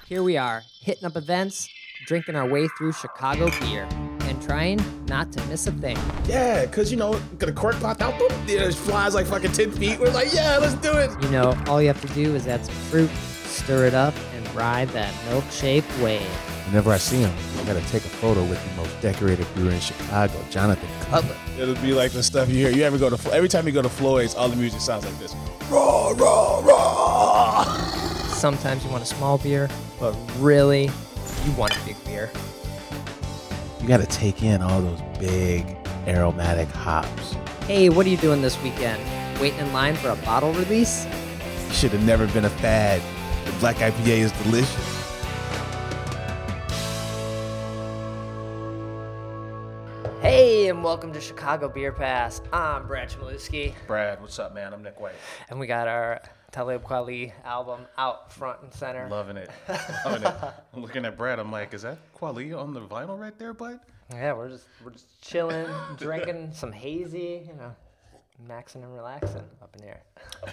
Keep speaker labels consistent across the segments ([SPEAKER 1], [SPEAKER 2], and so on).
[SPEAKER 1] Here we are, hitting up events, drinking our way through Chicago beer, and trying not to miss a thing.
[SPEAKER 2] Yeah, because, get a cork popped out, boom, it flies like fucking 10 feet. We're like, yeah, let's do it.
[SPEAKER 1] You know, all you have to do is add some fruit, stir it up, and ride that milkshake wave.
[SPEAKER 3] Whenever I see him, I gotta take a photo with the most decorated brewer in Chicago, Jonathan Cutler.
[SPEAKER 2] It'll be like the stuff you hear. You ever go to, every time you go to Floyd's, all the music sounds like this. Raw, raw, raw.
[SPEAKER 1] Sometimes you want a small beer, but really, you want a big beer.
[SPEAKER 3] You gotta take in all those big aromatic hops.
[SPEAKER 1] Hey, what are you doing this weekend? Waiting in line for a bottle release?
[SPEAKER 3] You should have never been a fad. The Black IPA is delicious.
[SPEAKER 1] Hey, and welcome to Chicago Beer Pass. I'm Brad Chmielewski,
[SPEAKER 2] Brad, what's up, man? I'm Nick White.
[SPEAKER 1] and we got our Talib Kweli album out front and center.
[SPEAKER 2] Loving it. Loving it. I'm looking at Brad. I'm like, is that Quali on the vinyl right there, bud?
[SPEAKER 1] Yeah, we're just chilling, drinking some hazy, maxing and relaxing up in here.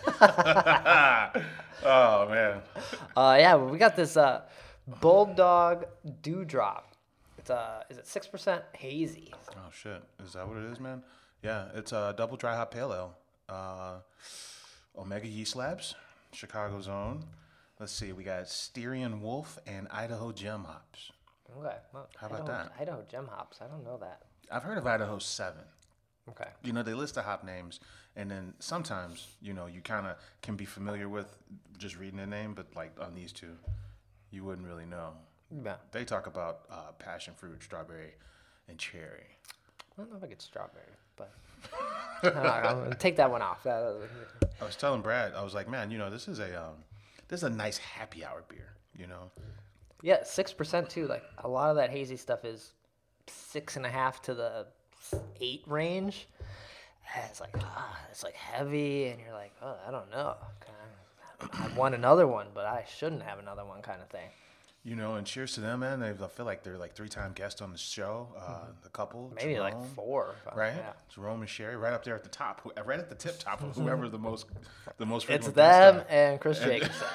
[SPEAKER 2] Oh, man.
[SPEAKER 1] Yeah, we got this Bulldog Dewdrop. Is it 6% hazy?
[SPEAKER 2] Oh, shit. Is that what it is, man? Yeah, it's a double dry hop pale ale. Omega Yeast Labs, Chicago's own. Let's see, we got Styrian Wolf and Idaho Gem hops.
[SPEAKER 1] Okay. Well,
[SPEAKER 2] How about that?
[SPEAKER 1] Idaho Gem hops. I don't know that.
[SPEAKER 2] I've heard of Idaho 7.
[SPEAKER 1] Okay.
[SPEAKER 2] They list the hop names, and then sometimes, you kind of can be familiar with just reading the name, but like on these two, you wouldn't really know.
[SPEAKER 1] Yeah.
[SPEAKER 2] They talk about passion fruit, strawberry, and cherry.
[SPEAKER 1] I don't know if I get strawberry, but I'm gonna take that one off.
[SPEAKER 2] I was telling Brad, I was like, man, this is a nice happy hour beer,
[SPEAKER 1] Yeah, 6% too. Like a lot of that hazy stuff is 6.5 to the 8 range. And it's like heavy, and you're like, oh, I don't know. I want another one, but I shouldn't have another one, kind of thing.
[SPEAKER 2] And cheers to them, man. I feel like they're like 3-time guests on the show. The couple,
[SPEAKER 1] Maybe
[SPEAKER 2] Jerome,
[SPEAKER 1] like 4.
[SPEAKER 2] right?
[SPEAKER 1] Yeah.
[SPEAKER 2] Jerome and Sherry, right up there at the top, right at the tip top of whoever the most
[SPEAKER 1] It's
[SPEAKER 2] frequent
[SPEAKER 1] them
[SPEAKER 2] guest
[SPEAKER 1] and Chris Jacobson.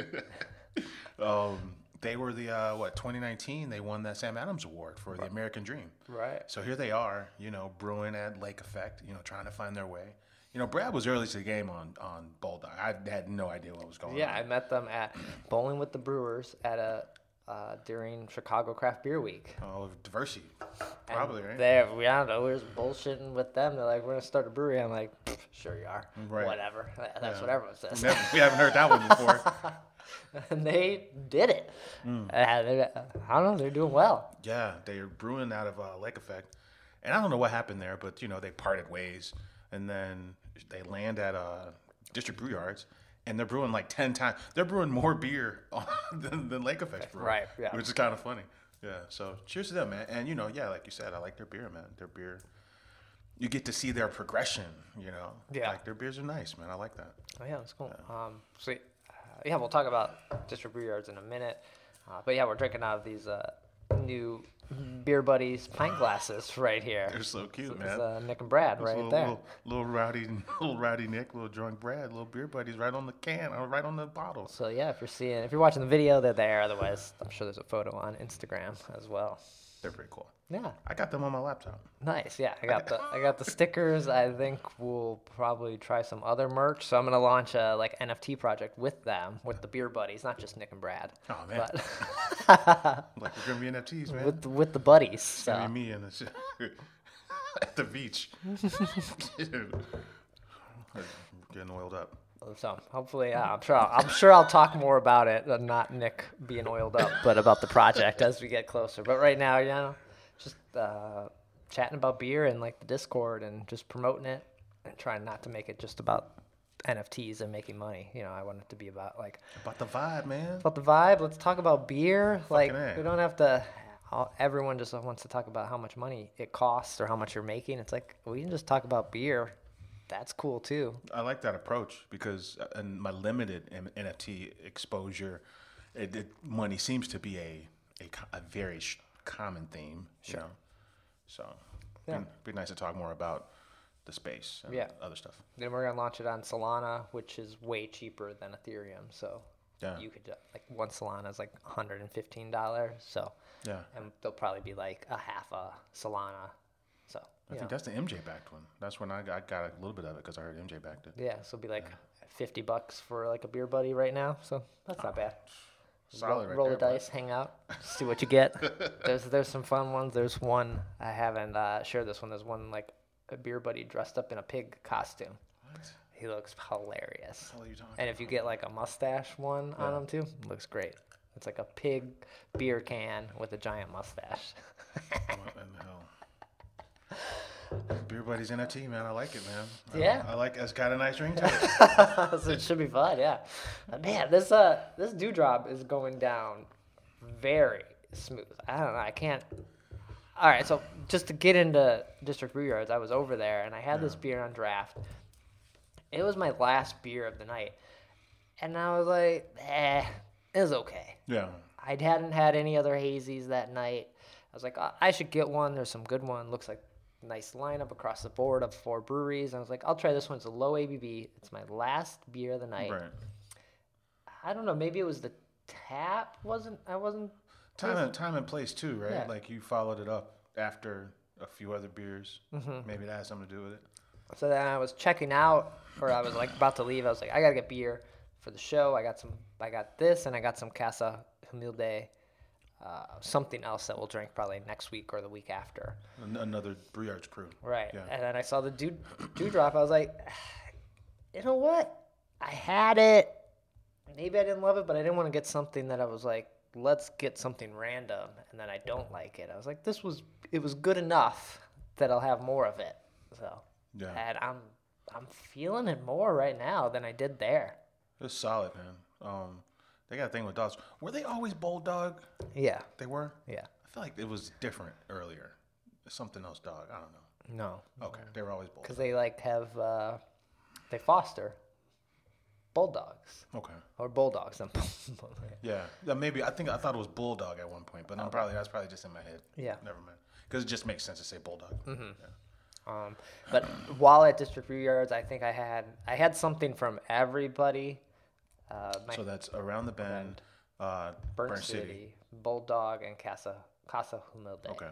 [SPEAKER 2] They were the 2019. They won that Sam Adams Award for the American Dream.
[SPEAKER 1] Right.
[SPEAKER 2] So here they are, brewing at Lake Effect, trying to find their way. Brad was early to the game on Bulldog. I had no idea what was going on.
[SPEAKER 1] Yeah, I met them at Bowling with the Brewers at during Chicago Craft Beer Week.
[SPEAKER 2] Oh, diversity, probably, right?
[SPEAKER 1] We don't know. We were bullshitting with them. They're like, "We're gonna start a brewery." I'm like, "Sure you are."
[SPEAKER 2] Right.
[SPEAKER 1] Whatever. That's what everyone says.
[SPEAKER 2] We haven't heard that one before.
[SPEAKER 1] And they did it. I don't know. They're doing well.
[SPEAKER 2] Yeah, they're brewing out of Lake Effect, and I don't know what happened there, but they parted ways, and then they land at District Brew Yards. And they're brewing like 10 times. They're brewing more beer than Lake Effect's brewing.
[SPEAKER 1] Right, yeah.
[SPEAKER 2] Which is kind of funny. Yeah, so cheers to them, man. And, like you said, I like their beer, man. Their beer, you get to see their progression,
[SPEAKER 1] Yeah.
[SPEAKER 2] Like, their beers are nice, man. I like that.
[SPEAKER 1] Oh, yeah, that's cool. We'll talk about District Brew Yards in a minute. But, yeah, we're drinking out of these new Beer Buddies pint glasses right here.
[SPEAKER 2] They're so cute,
[SPEAKER 1] It's
[SPEAKER 2] man.
[SPEAKER 1] Nick and Brad right there.
[SPEAKER 2] Little rowdy Nick, little drunk Brad, little Beer Buddies right on the can, or right on the bottle.
[SPEAKER 1] So yeah, if you're watching the video, they're there. Otherwise, I'm sure there's a photo on Instagram as well.
[SPEAKER 2] They're pretty cool.
[SPEAKER 1] Yeah,
[SPEAKER 2] I got them on my laptop.
[SPEAKER 1] nice. Yeah, I got the stickers. I think we'll probably try some other merch. So I'm gonna launch a NFT project with them, with the Beer Buddies, not just Nick and Brad.
[SPEAKER 2] Oh man,
[SPEAKER 1] But
[SPEAKER 2] like we're gonna be NFTs, man.
[SPEAKER 1] with the buddies.
[SPEAKER 2] It's gonna
[SPEAKER 1] So.
[SPEAKER 2] be me and at the beach. Getting oiled up.
[SPEAKER 1] So hopefully, I'm sure I'll talk more about it, not Nick being oiled up, but about the project as we get closer. But right now, just chatting about beer and like the Discord and just promoting it and trying not to make it just about NFTs and making money. I want it to be about
[SPEAKER 2] About the vibe, man.
[SPEAKER 1] about the vibe. Let's talk about beer.
[SPEAKER 2] A.
[SPEAKER 1] We don't have to. Everyone just wants to talk about how much money it costs or how much you're making. It's like we can just talk about beer. That's cool too.
[SPEAKER 2] I like that approach because in my limited NFT exposure, money seems to be a very common theme.
[SPEAKER 1] Sure.
[SPEAKER 2] So
[SPEAKER 1] Yeah.
[SPEAKER 2] it'd be nice to talk more about the space and
[SPEAKER 1] Yeah.
[SPEAKER 2] other stuff.
[SPEAKER 1] Then we're gonna launch it on Solana, which is way cheaper than Ethereum. So
[SPEAKER 2] Yeah.
[SPEAKER 1] you could like one Solana is like $115. So
[SPEAKER 2] Yeah.
[SPEAKER 1] and they'll probably be like a half a Solana. So
[SPEAKER 2] I think that's the MJ backed one. That's when I got a little bit of it because I heard MJ backed it.
[SPEAKER 1] yeah, so it'll be like $50 for like a beer buddy right now. So that's not bad.
[SPEAKER 2] Solid right
[SPEAKER 1] roll
[SPEAKER 2] there,
[SPEAKER 1] the dice, hang out, see what you get. There's some fun ones. There's one I haven't shared this one. There's one like a beer buddy dressed up in a pig costume.
[SPEAKER 2] What?
[SPEAKER 1] He looks hilarious.
[SPEAKER 2] What are you talking
[SPEAKER 1] And if you get like a mustache one on him too, looks great. It's like a pig beer can with a giant mustache.
[SPEAKER 2] What in the hell? Beer Buddies NFT, man. I like it, man.
[SPEAKER 1] Yeah.
[SPEAKER 2] I like it's got a nice ring to it.
[SPEAKER 1] So it should be fun, yeah. Man, this dewdrop is going down very smooth. I don't know. I can't. All right, so just to get into District Brew Yards, I was over there and I had this beer on draft. It was my last beer of the night, and I was like, it was okay.
[SPEAKER 2] Yeah.
[SPEAKER 1] I hadn't had any other hazies that night. I was like, I should get one. There's some good one. Looks like a nice lineup across the board of 4 breweries. And I was like, I'll try this one. It's a low ABV. It's my last beer of the night.
[SPEAKER 2] Right.
[SPEAKER 1] I don't know. Maybe it was the tap. I wasn't.
[SPEAKER 2] Time and place too, right?
[SPEAKER 1] Yeah.
[SPEAKER 2] Like you followed it up after a few other beers. Maybe that has something to do with it.
[SPEAKER 1] So then I was checking out, or I was like about to leave. I was like, I gotta get beer for the show. I got this, and I got some Casa Humilde, something else that we'll drink probably next week or the week after.
[SPEAKER 2] Another Brew Yards crew.
[SPEAKER 1] Right.
[SPEAKER 2] Yeah.
[SPEAKER 1] And then I saw the dewdrop. I was like, you know what? I had it. Maybe I didn't love it, but I didn't want to get something that I was like, let's get something random, and then I don't like it. I was like, it was good enough that I'll have more of it. So.
[SPEAKER 2] Yeah.
[SPEAKER 1] And I'm feeling it more right now than I did there.
[SPEAKER 2] It's solid, man. They got a thing with dogs. Were they always Bulldog?
[SPEAKER 1] Yeah.
[SPEAKER 2] They were?
[SPEAKER 1] Yeah.
[SPEAKER 2] I feel like it was different earlier. Something else dog. I don't know.
[SPEAKER 1] No.
[SPEAKER 2] Okay. They were always Bulldog.
[SPEAKER 1] Because they like have they foster bulldogs
[SPEAKER 2] Okay.
[SPEAKER 1] or bulldogs.
[SPEAKER 2] Yeah. Maybe I thought it was Bulldog at one point, but that's probably just in my head.
[SPEAKER 1] Yeah.
[SPEAKER 2] Never mind. Because it just makes sense to say Bulldog. Yeah.
[SPEAKER 1] But while at District Brew Yards, I think I had something from everybody.
[SPEAKER 2] So that's Around the Bend,
[SPEAKER 1] Burnt City, Bulldog, and Casa Humilde.
[SPEAKER 2] Okay.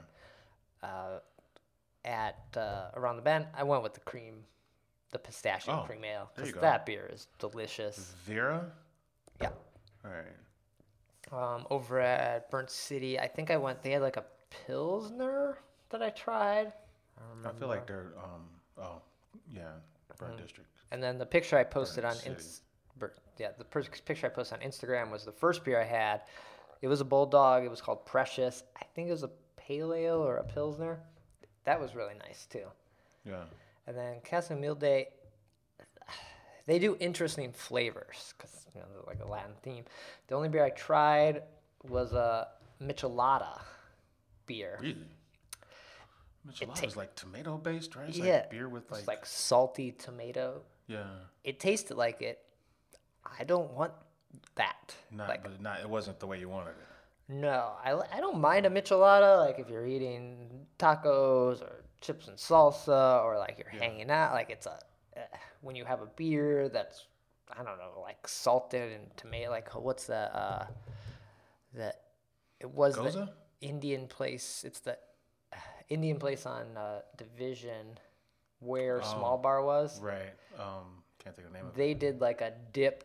[SPEAKER 1] At Around the Bend, I went with the pistachio cream ale,
[SPEAKER 2] there you
[SPEAKER 1] because
[SPEAKER 2] go.
[SPEAKER 1] that beer is delicious.
[SPEAKER 2] Vera?
[SPEAKER 1] Yeah.
[SPEAKER 2] All right.
[SPEAKER 1] Over at Burnt City, I think they had like a Pilsner that I tried.
[SPEAKER 2] I feel like they're, Burnt District.
[SPEAKER 1] And then the picture I posted on
[SPEAKER 2] City.
[SPEAKER 1] picture I posted on Instagram was the first beer I had. It was a Bulldog. It was called Precious. I think it was a pale ale or a Pilsner. That was really nice too.
[SPEAKER 2] Yeah.
[SPEAKER 1] And then Casa Humilde, they do interesting flavors because they're like a Latin theme. The only beer I tried was a Michelada beer.
[SPEAKER 2] Really? Michelada is like tomato based, right? It's
[SPEAKER 1] Yeah.
[SPEAKER 2] like beer with
[SPEAKER 1] It's like salty tomato.
[SPEAKER 2] yeah.
[SPEAKER 1] It tasted like it. I don't want that.
[SPEAKER 2] It wasn't the way you wanted it.
[SPEAKER 1] No, I don't mind a Michelada, like if you're eating tacos or chips and salsa or like you're hanging out. Like it's when you have a beer that's, I don't know, like salted and tomato, like what's it was
[SPEAKER 2] Goza?
[SPEAKER 1] the Indian place. It's the Indian place on Division where Small Bar was.
[SPEAKER 2] Right. Can't think of the name of it.
[SPEAKER 1] They did like a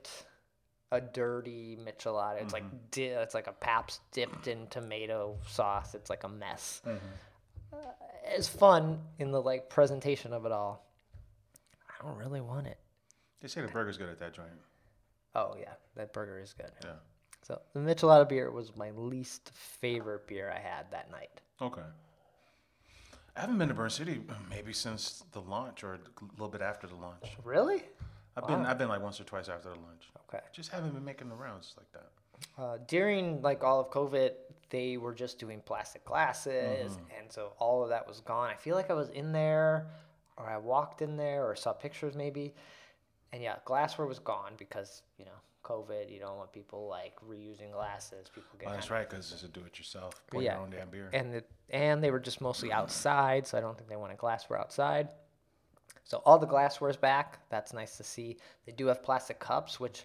[SPEAKER 1] dirty Michelada. It's like it's like a Pabst dipped in tomato sauce. It's like a mess. It's fun in the like presentation of it all. I don't really want it.
[SPEAKER 2] They say the burger's good at that joint.
[SPEAKER 1] Oh yeah, that burger is good.
[SPEAKER 2] Yeah.
[SPEAKER 1] So the Michelada beer was my least favorite beer I had that night.
[SPEAKER 2] Okay. I haven't been to Burnt City maybe since the launch or a little bit after the launch.
[SPEAKER 1] Really?
[SPEAKER 2] I've been like once or twice after the launch.
[SPEAKER 1] Okay.
[SPEAKER 2] Just haven't been making the rounds like that.
[SPEAKER 1] During like all of COVID, they were just doing plastic glasses, and so all of that was gone. I feel like I was in there, or I walked in there, or saw pictures maybe, and yeah, glassware was gone because COVID. You don't want people like reusing glasses. People get.
[SPEAKER 2] Oh, that's right, because it's a do-it-yourself. Pour
[SPEAKER 1] Yeah.
[SPEAKER 2] your own damn beer.
[SPEAKER 1] And they were just mostly outside, so I don't think they wanted glassware outside. So all the glassware's back. That's nice to see. They do have plastic cups, which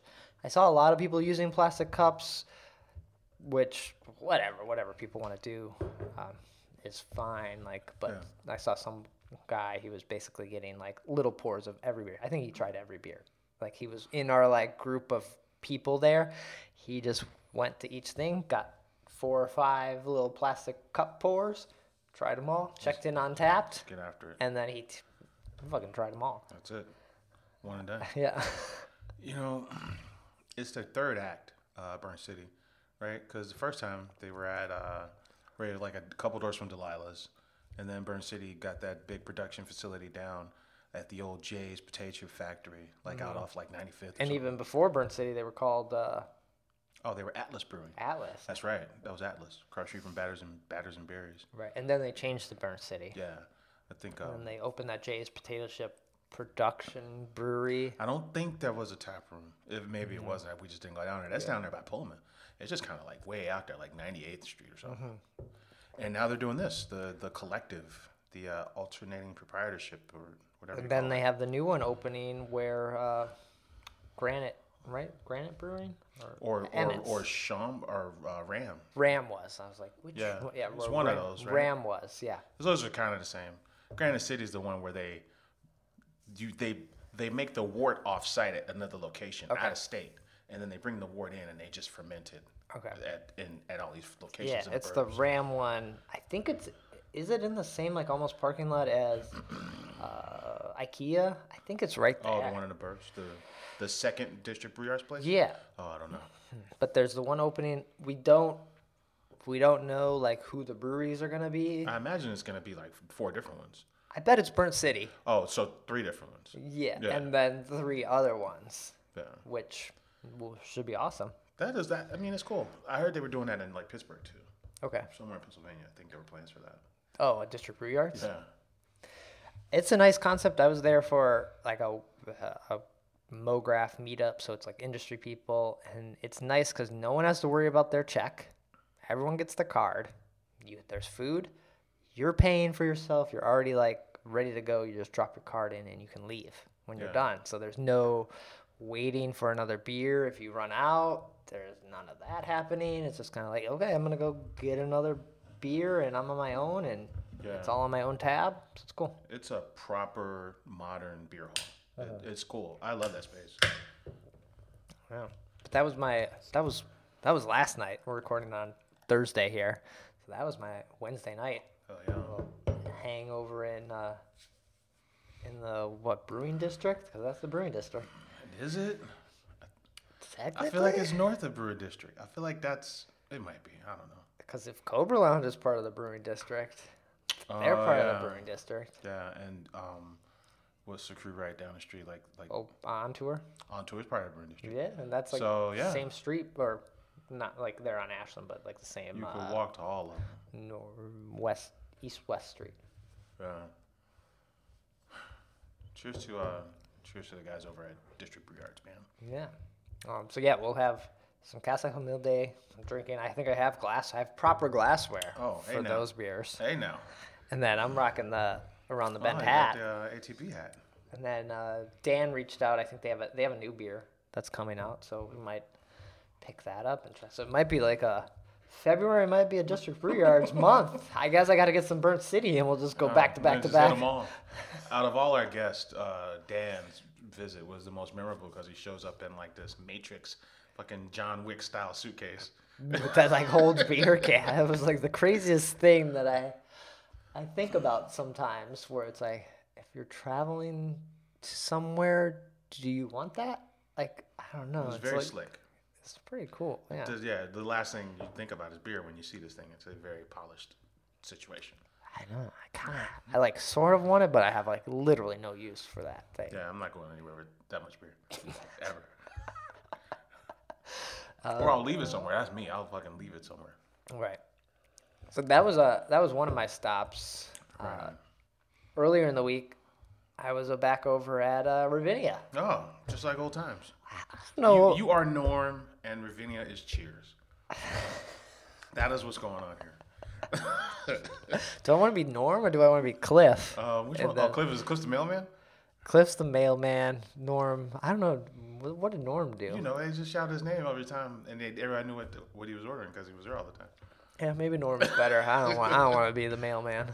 [SPEAKER 1] I saw a lot of people using plastic cups, which whatever people want to do is fine. Like, but I saw some guy, he was basically getting like little pours of every beer. I think he tried every beer. Like, he was in our like group of people there. He just went to each thing, got 4 or 5 little plastic cup pours, tried them all, checked in on Tapped,
[SPEAKER 2] Get after it.
[SPEAKER 1] and then he fucking tried them all.
[SPEAKER 2] That's it. One and done.
[SPEAKER 1] Yeah.
[SPEAKER 2] You know, it's the third act, Burn City, right? Because the first time they were at like a couple doors from Delilah's, and then Burn City got that big production facility down at the old Jay's Potato Chip Factory, like out off like 95th.
[SPEAKER 1] And even before Burnt City, they were called
[SPEAKER 2] they were Atlas Brewing.
[SPEAKER 1] Atlas.
[SPEAKER 2] That's right. That was Atlas. Across the street from Batters and Berries.
[SPEAKER 1] Right. And then they changed to Burnt City.
[SPEAKER 2] Yeah, I think.
[SPEAKER 1] And then they opened that Jay's Potato Chip production brewery.
[SPEAKER 2] I don't think there was a tap room. If maybe it wasn't, we just didn't go down there. That's down there by Pullman. It's just kind of like way out there, like 98th Street or something. And now they're doing this, the collective, the alternating proprietorship or whatever.
[SPEAKER 1] And then they have the new one opening where Granite, right? Granite Brewing?
[SPEAKER 2] or
[SPEAKER 1] Emmett's.
[SPEAKER 2] Ram.
[SPEAKER 1] Ram was. I was like, which?
[SPEAKER 2] Yeah,
[SPEAKER 1] Yeah,
[SPEAKER 2] it's one of those, right?
[SPEAKER 1] Ram was, yeah.
[SPEAKER 2] Those are kind of the same. Granite City is the one where they make the wort off-site at another location, out of state, and then they bring the wort in and they just ferment it.
[SPEAKER 1] Okay.
[SPEAKER 2] At all these locations.
[SPEAKER 1] Yeah,
[SPEAKER 2] in
[SPEAKER 1] it's
[SPEAKER 2] the
[SPEAKER 1] the
[SPEAKER 2] burbs.
[SPEAKER 1] Ram one. I think is it in the same like almost parking lot as IKEA? I think it's right there.
[SPEAKER 2] Oh, the one in the burbs, the second District Brew Yards place.
[SPEAKER 1] Yeah,
[SPEAKER 2] Oh, I don't know.
[SPEAKER 1] but there's the one opening. We don't know like who the breweries are gonna be.
[SPEAKER 2] I imagine it's gonna be like 4 different ones.
[SPEAKER 1] I bet it's Burnt City.
[SPEAKER 2] Oh, so 3 different ones.
[SPEAKER 1] Yeah,
[SPEAKER 2] Yeah.
[SPEAKER 1] and then 3 other ones,
[SPEAKER 2] Yeah.
[SPEAKER 1] which should be awesome.
[SPEAKER 2] I mean, it's cool. I heard they were doing that in like Pittsburgh too,
[SPEAKER 1] Okay.
[SPEAKER 2] somewhere in Pennsylvania. I think there were plans for that.
[SPEAKER 1] Oh, a District Brew Yards.
[SPEAKER 2] Yeah.
[SPEAKER 1] It's a nice concept. I was there for like a MoGraph meetup, so it's like industry people, and it's nice because no one has to worry about their check. Everyone gets the card. There's food. You're paying for yourself. You're already like ready to go. You just drop your card in and you can leave when you're done. So there's no waiting for another beer. If you run out, there's none of that happening. It's just kind of like, okay, I'm gonna go get another beer, and I'm on my own, and it's all on my own tab. So it's cool.
[SPEAKER 2] It's a proper modern beer hall. It's cool. I love that space.
[SPEAKER 1] Yeah. But that was last night. We're recording on Thursday here, so that was my Wednesday night
[SPEAKER 2] Oh yeah.
[SPEAKER 1] hangover in the brewing district? Because that's the brewing district.
[SPEAKER 2] Is it?
[SPEAKER 1] Technically,
[SPEAKER 2] I feel like it's north of Brewer District. I feel like it might be. I don't know.
[SPEAKER 1] because if Cobra Lounge is part of the brewing district, they're part of the brewing district.
[SPEAKER 2] Yeah, and what's the crew right down the street? Like
[SPEAKER 1] Oh, on tour.
[SPEAKER 2] On Tour is part of the Brewing District.
[SPEAKER 1] Yeah, and that's like
[SPEAKER 2] So, yeah.
[SPEAKER 1] same street, or not like they're on Ashland, but like the same
[SPEAKER 2] You could walk to all of them.
[SPEAKER 1] east-west street.
[SPEAKER 2] Yeah. Cheers to the guys over at District Brew Yards, man.
[SPEAKER 1] Yeah. So yeah, we'll have some Casa Humilde, some drinking. I think I have proper glassware
[SPEAKER 2] Hey
[SPEAKER 1] for
[SPEAKER 2] now.
[SPEAKER 1] those beers.
[SPEAKER 2] Hey now.
[SPEAKER 1] And then I'm rocking the around the bend
[SPEAKER 2] you
[SPEAKER 1] hat.
[SPEAKER 2] got the ATP hat.
[SPEAKER 1] And then Dan reached out. I think they have a new beer that's coming out, so we might pick that up and try. So it might be like February might be a District Brew Yards month. I guess I got to get some Burnt City, and we'll just go back to back to
[SPEAKER 2] Just hit
[SPEAKER 1] back.
[SPEAKER 2] 'em all. Out of all our guests, Dan's visit was the most memorable because he shows up in like this Matrix, fucking John Wick style suitcase.
[SPEAKER 1] That like holds beer can. It was like the craziest thing that I think about sometimes, where it's like, if you're traveling to somewhere, do you want that? Like, I don't know.
[SPEAKER 2] It was
[SPEAKER 1] It's
[SPEAKER 2] very
[SPEAKER 1] like,
[SPEAKER 2] slick.
[SPEAKER 1] It's pretty cool. Yeah.
[SPEAKER 2] The last thing you think about is beer when you see this thing. It's a very polished situation.
[SPEAKER 1] I know. I like sort of want it, but I have like literally no use for that thing.
[SPEAKER 2] Yeah, I'm not going anywhere with that much beer. Ever. Or I'll leave it somewhere. That's me. I'll fucking leave it somewhere.
[SPEAKER 1] Right. So that was one of my stops. Earlier in the week, I was back over at Ravinia.
[SPEAKER 2] Oh, just like old times.
[SPEAKER 1] No,
[SPEAKER 2] You are Norm and Ravinia is Cheers. That is what's going on here.
[SPEAKER 1] do I want to be Norm or do I want to be Cliff?
[SPEAKER 2] Which
[SPEAKER 1] And
[SPEAKER 2] one?
[SPEAKER 1] then-
[SPEAKER 2] Cliff's the mailman?
[SPEAKER 1] Cliff's the mailman. Norm, I don't know. What did Norm do?
[SPEAKER 2] You know, they just shout his name every time, and everybody knew what he was ordering because he was there all the time.
[SPEAKER 1] Yeah, maybe Norm's better. I don't want to be the mailman.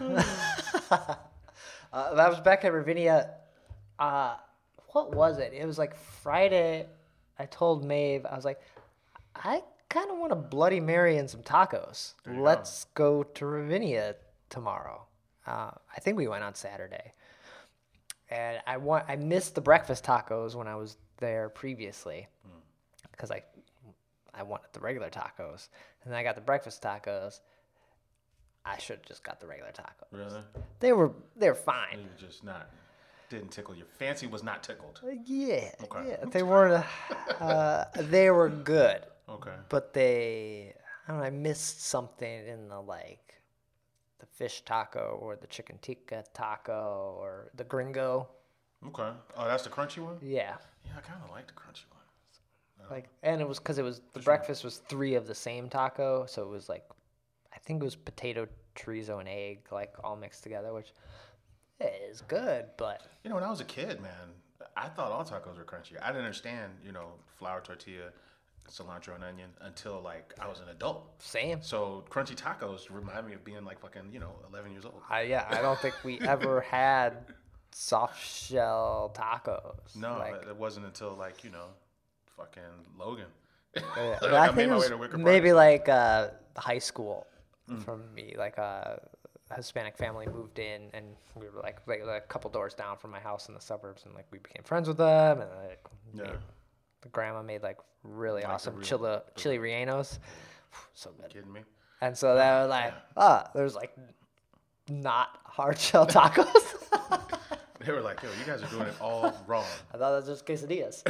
[SPEAKER 1] That was back at Ravinia. What was it? It was like Friday. I told Maeve, I was like, I kind of want a Bloody Mary and some tacos. Let's go to Ravinia tomorrow. I think we went on Saturday. And I missed the breakfast tacos when I was there previously because I wanted the regular tacos. And then I got the breakfast tacos. I should have just got the regular tacos.
[SPEAKER 2] Really?
[SPEAKER 1] They're fine.
[SPEAKER 2] You just didn't tickle. Your fancy was not tickled.
[SPEAKER 1] Yeah.
[SPEAKER 2] Okay.
[SPEAKER 1] Yeah, they weren't. They were good.
[SPEAKER 2] Okay.
[SPEAKER 1] But I don't know. I missed something in the fish taco or the chicken tikka taco or the gringo.
[SPEAKER 2] Okay. Oh, that's the crunchy one?
[SPEAKER 1] Yeah.
[SPEAKER 2] Yeah, I kind of like the crunchy one.
[SPEAKER 1] And it was because the breakfast was 3 of the same taco, so it was I think it was potato, chorizo, and egg all mixed together, which is good. But
[SPEAKER 2] You know, when I was a kid, man, I thought all tacos were crunchy. I didn't understand, flour tortilla, cilantro, and onion until I was an adult.
[SPEAKER 1] same.
[SPEAKER 2] So crunchy tacos remind me of being fucking 11 years old.
[SPEAKER 1] I don't think we ever had soft shell tacos.
[SPEAKER 2] No, it wasn't until fucking Logan.
[SPEAKER 1] Yeah.
[SPEAKER 2] I
[SPEAKER 1] I think
[SPEAKER 2] made
[SPEAKER 1] it
[SPEAKER 2] my
[SPEAKER 1] was
[SPEAKER 2] way to Wicker Park.
[SPEAKER 1] maybe high school for me. A Hispanic family moved in, and we were a couple doors down from my house in the suburbs, and we became friends with them, and the grandma made really awesome chili rellenos. So good.
[SPEAKER 2] Kidding me?
[SPEAKER 1] And so they were there's not hard shell tacos.
[SPEAKER 2] They were like, yo, you guys are doing it all wrong.
[SPEAKER 1] I thought that was just quesadillas.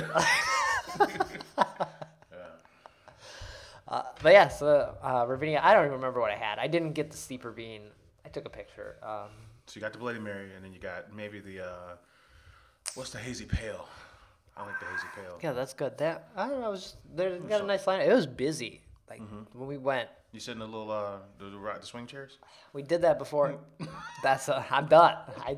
[SPEAKER 1] But yeah, so Ravinia, I don't even remember what I had. I didn't get the steeper bean. I took a picture.
[SPEAKER 2] So you got the Bloody Mary, and then you got maybe the, what's the hazy pale? I like the hazy pale.
[SPEAKER 1] Yeah, that's good. I don't know. They got a nice line. It was busy. When we went.
[SPEAKER 2] You sit in the little, the swing chairs?
[SPEAKER 1] We did that before. I'm done.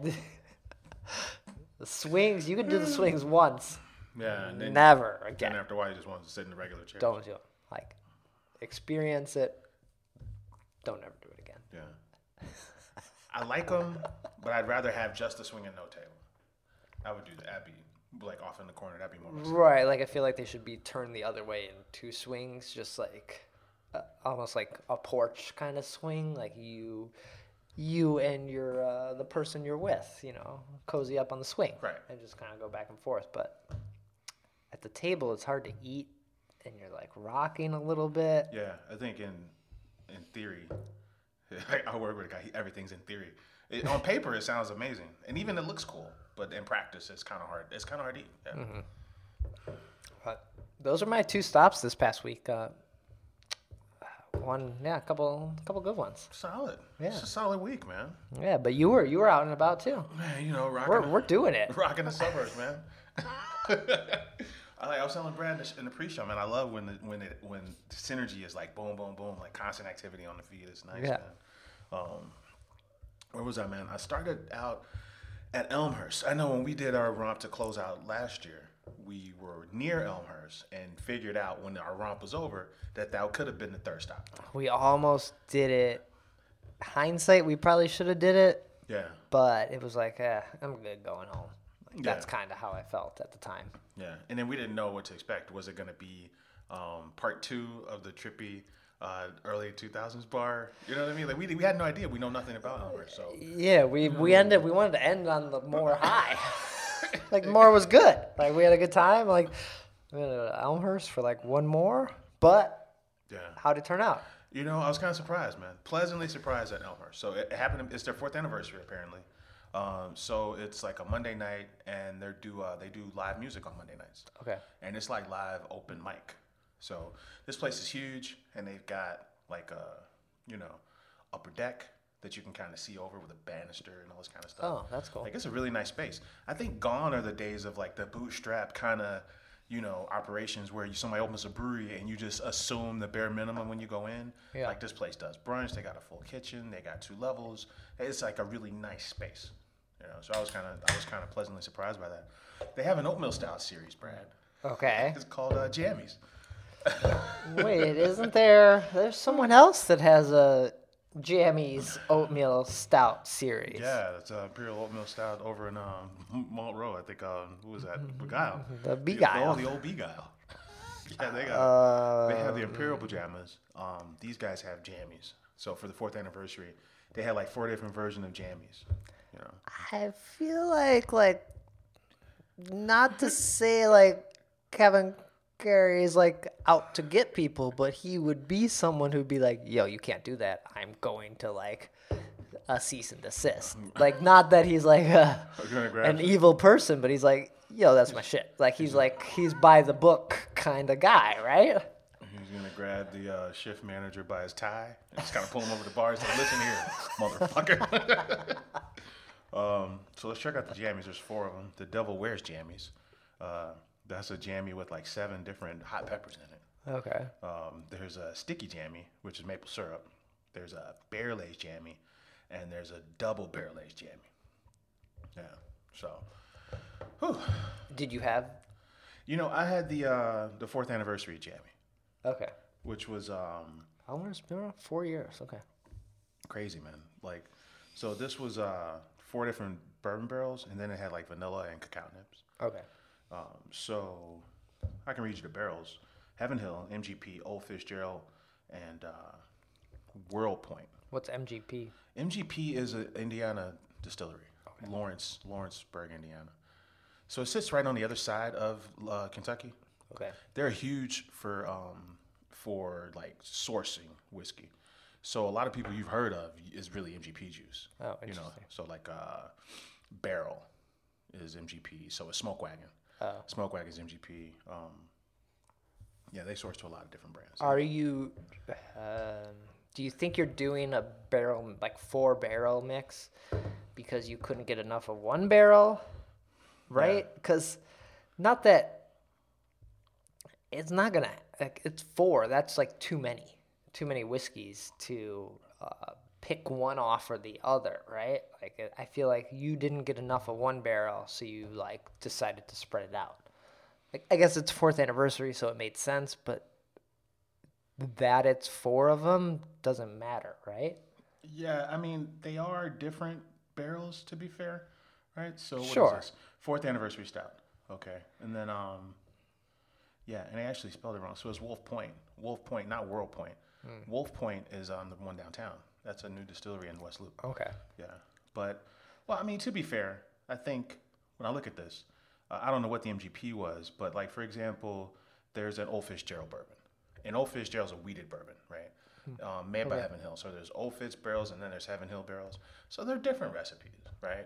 [SPEAKER 1] The swings, you can do the swings once.
[SPEAKER 2] Yeah. And then,
[SPEAKER 1] Never again.
[SPEAKER 2] Then after a while, you just want to sit in the regular chair.
[SPEAKER 1] Don't do it. Experience it. Don't ever do it again.
[SPEAKER 2] Yeah. I like them, but I'd rather have just the swing and no table. I would do that. That'd be off in the corner. That'd be more.
[SPEAKER 1] Right. I feel like they should be turned the other way in 2 swings, just almost like a porch kind of swing. You and your the person you're with, cozy up on the swing.
[SPEAKER 2] Right.
[SPEAKER 1] And just kind of go back and forth. But at the table, it's hard to eat, and you're rocking a little bit.
[SPEAKER 2] Yeah, I think in theory, I work with a guy. Everything's in theory. On paper, it sounds amazing, and even it looks cool. But in practice, it's kind of hard. It's kind of hard to eat. Yeah.
[SPEAKER 1] Mm-hmm. But those are my 2 stops this past week. A couple good ones.
[SPEAKER 2] Solid.
[SPEAKER 1] Yeah.
[SPEAKER 2] It's a solid week, man.
[SPEAKER 1] Yeah, but you were out and about too.
[SPEAKER 2] Man, rocking.
[SPEAKER 1] We're doing it.
[SPEAKER 2] Rocking the suburbs, man. I was telling Brad in the pre-show, man. I love when synergy is boom, boom, boom, constant activity on the feed. It's nice, man. Where was I, man? I started out at Elmhurst. I know when we did our romp to close out last year, we were near Elmhurst and figured out when our romp was over that could have been the 3rd stop.
[SPEAKER 1] We almost did it. Hindsight, we probably should have did it.
[SPEAKER 2] Yeah.
[SPEAKER 1] But it was I'm good going home. That's
[SPEAKER 2] Yeah.
[SPEAKER 1] kind of how I felt at the time.
[SPEAKER 2] Yeah, and then we didn't know what to expect. Was it going to be part 2 of the trippy early 2000s bar? You know what I mean? We had no idea. We know nothing about Elmhurst, so
[SPEAKER 1] Yeah, we wanted to end on the more high. More was good. We had a good time. We went to Elmhurst for one more, but
[SPEAKER 2] yeah.
[SPEAKER 1] how'd it turn out?
[SPEAKER 2] I was kind of surprised, man. Pleasantly surprised at Elmhurst. So it happened. It's their 4th anniversary apparently. So it's a Monday night, and they do live music on Monday nights.
[SPEAKER 1] Okay.
[SPEAKER 2] And it's live open mic. So this place is huge, and they've got upper deck that you can kind of see over with a banister and all this kind of stuff.
[SPEAKER 1] Oh, that's cool.
[SPEAKER 2] It's a really nice space. I think gone are the days of the bootstrap kind of operations where somebody opens a brewery and you just assume the bare minimum when you go in.
[SPEAKER 1] Yeah.
[SPEAKER 2] This place does brunch. They got a full kitchen. They got 2 levels. It's a really nice space. So I was kind of pleasantly surprised by that. They have an oatmeal stout series, Brad.
[SPEAKER 1] Okay.
[SPEAKER 2] It's called Jammies.
[SPEAKER 1] Wait, isn't there's someone else that has a Jammies oatmeal stout series?
[SPEAKER 2] Yeah, it's Imperial Oatmeal Stout over in Malt Row. I think, who was that? Beguile.
[SPEAKER 1] The Beguile.
[SPEAKER 2] The old Beguile. Yeah, they have the Imperial pajamas. These guys have jammies. So for the 4th anniversary, they had like 4 different versions of jammies. You know,
[SPEAKER 1] I feel like, not to say like Kevin Gary's like out to get people, but he would be someone who'd be like, yo, you can't do that. I'm going to like a cease and desist. Like, not that he's like an evil person, but he's like, yo, that's my shit. Like, he's by the book kind of guy, right?
[SPEAKER 2] He's gonna grab the shift manager by his tie and just kind of pull him over the bar and say, "Listen here, motherfucker." So let's check out the jammies. There's 4 of them. The Devil Wears Jammies. That's a jammy with like 7 different hot peppers in it.
[SPEAKER 1] Okay.
[SPEAKER 2] There's a Sticky Jammy, which is maple syrup. There's a Barrel Aged Jammy, and there's a Double Barrel Aged Jammy. Yeah. So, whew.
[SPEAKER 1] Did you have?
[SPEAKER 2] You know, I had the 4th anniversary jammy.
[SPEAKER 1] Okay.
[SPEAKER 2] Which was
[SPEAKER 1] How long has it been around? 4 years. Okay.
[SPEAKER 2] crazy, man. Like, so this was 4 different bourbon barrels, and then it had like vanilla and cacao nibs.
[SPEAKER 1] Okay.
[SPEAKER 2] So I can read you the barrels: Heaven Hill, MGP, Old Fitzgerald, and Whirlpoint.
[SPEAKER 1] What's MGP?
[SPEAKER 2] MGP is an Indiana distillery, okay. Lawrenceburg, Indiana. So it sits right on the other side of Kentucky.
[SPEAKER 1] Okay.
[SPEAKER 2] They're huge for like sourcing whiskey. So a lot of people you've heard of is really MGP juice.
[SPEAKER 1] Oh, interesting.
[SPEAKER 2] You know, so like Barrel is MGP. So is Smoke Wagon. Smoke Wagon is MGP. Yeah, they source to a lot of different brands.
[SPEAKER 1] Are you? Do you think you're doing a barrel, like 4 barrel mix, because you couldn't get enough of 1 barrel, right? Because not that it's not gonna. Like, it's 4. That's like too many whiskeys to pick one off or the other, right? Like, I feel like you didn't get enough of 1 barrel, so you like decided to spread it out. Like, I guess it's 4th anniversary, so it made sense, but that it's 4 of them doesn't matter, right?
[SPEAKER 2] Yeah, I mean, they are different barrels, to be fair, right? So what
[SPEAKER 1] Sure.
[SPEAKER 2] is this? 4th anniversary stout. Okay. And then, yeah, and they actually spelled it wrong. So it's Wolf Point. Wolf Point, not Whirl Point. Wolf Point is on the one downtown. That's a new distillery in West Loop.
[SPEAKER 1] Okay.
[SPEAKER 2] Yeah. But, well, I mean, to be fair, I think when I look at this, I don't know what the MGP was, but like, for example, there's an Old Fitzgerald bourbon. And Old Fitzgerald's a wheated bourbon, right? Made by Heaven Hill. So there's Old Fitz barrels and then there's Heaven Hill barrels. So they're different recipes, right?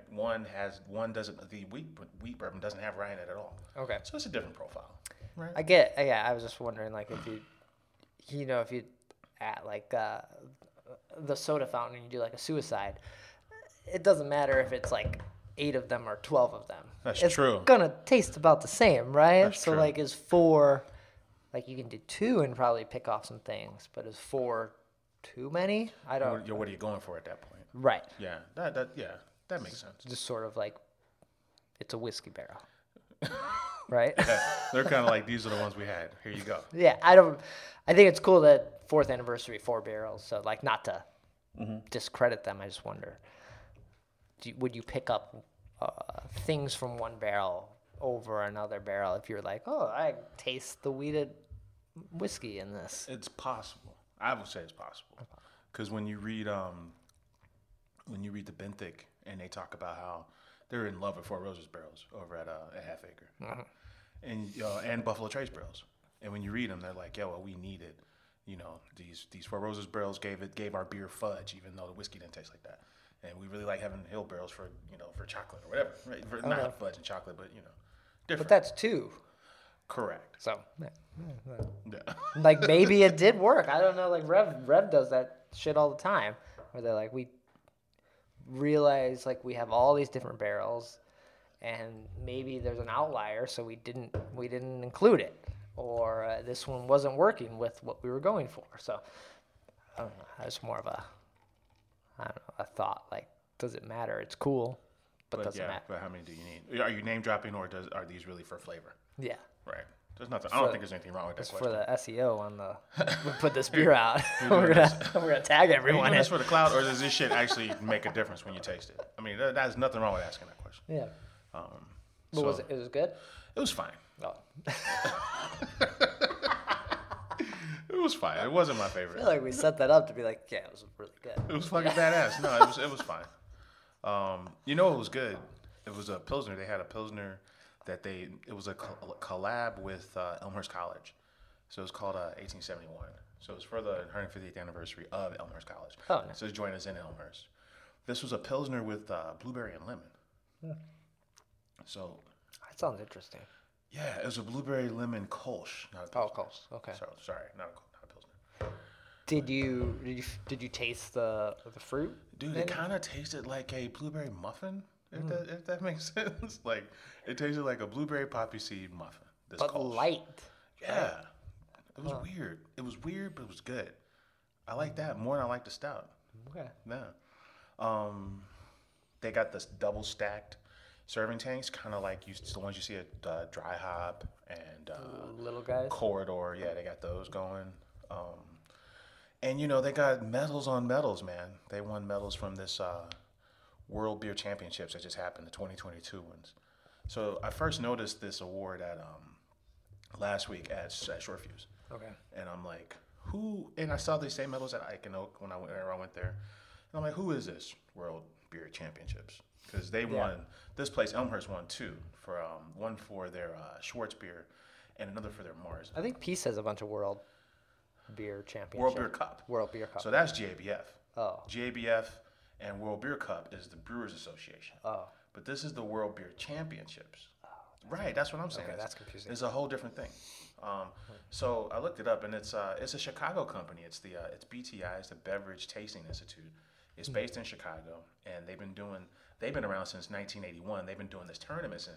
[SPEAKER 2] The wheat bourbon doesn't have rye in it at all.
[SPEAKER 1] Okay.
[SPEAKER 2] So it's a different profile, right?
[SPEAKER 1] I was just wondering, like, if if you at like the soda fountain and you do like a suicide, it doesn't matter if it's like 8 of them or 12 of them.
[SPEAKER 2] It's true.
[SPEAKER 1] It's gonna taste about the same, right?
[SPEAKER 2] That's
[SPEAKER 1] so
[SPEAKER 2] true.
[SPEAKER 1] like, is 4, like, you can do 2 and probably pick off some things, but is 4 too many? I don't.
[SPEAKER 2] What are you going for at that point?
[SPEAKER 1] Right.
[SPEAKER 2] Yeah, that makes sense.
[SPEAKER 1] Just sort of like, it's a whiskey barrel, right?
[SPEAKER 2] They're kind of like, these are the ones we had. Here you go.
[SPEAKER 1] Yeah, I think it's cool that 4th anniversary 4 barrels. So like, not to discredit them, I just wonder, would you pick up things from 1 barrel over another barrel if you're like, oh, I taste the wheated whiskey in this?
[SPEAKER 2] It's possible. I would say it's possible, because when you read the Benthic and they talk about how they're in love with Four Roses barrels over at Half Acre, and Buffalo Trace barrels, and when you read them, they're like, yeah, well, we needed, these Four Roses barrels gave our beer fudge, even though the whiskey didn't taste like that, and we really like Heaven Hill barrels for chocolate or whatever, right? Not fudge and chocolate, but different.
[SPEAKER 1] But that's 2.
[SPEAKER 2] Correct.
[SPEAKER 1] So,
[SPEAKER 2] Yeah.
[SPEAKER 1] like, maybe it did work. I don't know. Like, Rev does that shit all the time, where they're like, we realize, like, we have all these different barrels, and maybe there's an outlier, so we didn't include it, or this one wasn't working with what we were going for. So, I don't know. That's more of a thought. Like, does it matter? It's cool, but doesn't matter.
[SPEAKER 2] But how many do you need? Are you name dropping, or are these really for flavor?
[SPEAKER 1] Yeah.
[SPEAKER 2] Right. There's nothing. I don't think there's anything wrong with that
[SPEAKER 1] It's
[SPEAKER 2] question.
[SPEAKER 1] for the SEO on the. We put this beer out. we're gonna tag
[SPEAKER 2] Are you
[SPEAKER 1] everyone.
[SPEAKER 2] doing
[SPEAKER 1] in.
[SPEAKER 2] this for the cloud, or does this shit actually make a difference when you taste it? I mean, there's nothing wrong with asking that question.
[SPEAKER 1] Yeah.
[SPEAKER 2] Um,
[SPEAKER 1] But
[SPEAKER 2] so
[SPEAKER 1] was it? It was good.
[SPEAKER 2] it was fine.
[SPEAKER 1] Oh.
[SPEAKER 2] It was fine. It wasn't my
[SPEAKER 1] I
[SPEAKER 2] favorite.
[SPEAKER 1] feel like we set that up to be like, yeah, it was really good.
[SPEAKER 2] It was fucking badass. No, it was fine. You know, it was good. It was a Pilsner. They had a Pilsner that it was a collab with Elmhurst College. So it was called 1871. So it was for the 150th anniversary of Elmhurst College.
[SPEAKER 1] Oh, nice.
[SPEAKER 2] So join us in Elmhurst. This was a Pilsner with blueberry and lemon.
[SPEAKER 1] Yeah.
[SPEAKER 2] So,
[SPEAKER 1] That sounds interesting.
[SPEAKER 2] yeah, it was a blueberry lemon Kolsch. Not a
[SPEAKER 1] Oh,
[SPEAKER 2] Pilsner.
[SPEAKER 1] cool. Okay.
[SPEAKER 2] So, sorry, not a Pilsner.
[SPEAKER 1] Did you taste the fruit?
[SPEAKER 2] Dude, it kind of tasted like a blueberry muffin, if that makes sense. Like, it tasted like a blueberry poppy seed muffin. This
[SPEAKER 1] But
[SPEAKER 2] Kolsch.
[SPEAKER 1] light.
[SPEAKER 2] Yeah. It was weird. It was weird, but it was good. I like that more than I like the stout.
[SPEAKER 1] Okay.
[SPEAKER 2] Yeah. They got this double stacked serving tanks, kind of like the ones you see at Dry Hop and
[SPEAKER 1] Little guys.
[SPEAKER 2] Corridor. Yeah, they got those going. And you know, they got medals on medals, man. They won medals from this World Beer Championships that just happened, the 2022 ones. So I first noticed this award at last week at Short Fuse.
[SPEAKER 1] Okay.
[SPEAKER 2] And I'm like, who? And I saw these same medals at Ike and Oak when I went there. And I'm like, who is this World Beer Championships? Because they won, this place, Elmhurst won two. One for their Schwartz beer and another for their Mars.
[SPEAKER 1] I think Peace has a bunch of world beer championships.
[SPEAKER 2] World Beer Cup.
[SPEAKER 1] World Beer Cup.
[SPEAKER 2] So that's GABF.
[SPEAKER 1] Oh.
[SPEAKER 2] GABF and World Beer Cup is the Brewers Association.
[SPEAKER 1] Oh.
[SPEAKER 2] But this is the World Beer Championships. Right, that's what I'm saying.
[SPEAKER 1] Okay, that's confusing.
[SPEAKER 2] It's a whole different thing. So I looked it up, and it's a Chicago company. It's BTI. It's the Beverage Tasting Institute. It's based in Chicago, and they've been around since 1981. They've been doing this tournament since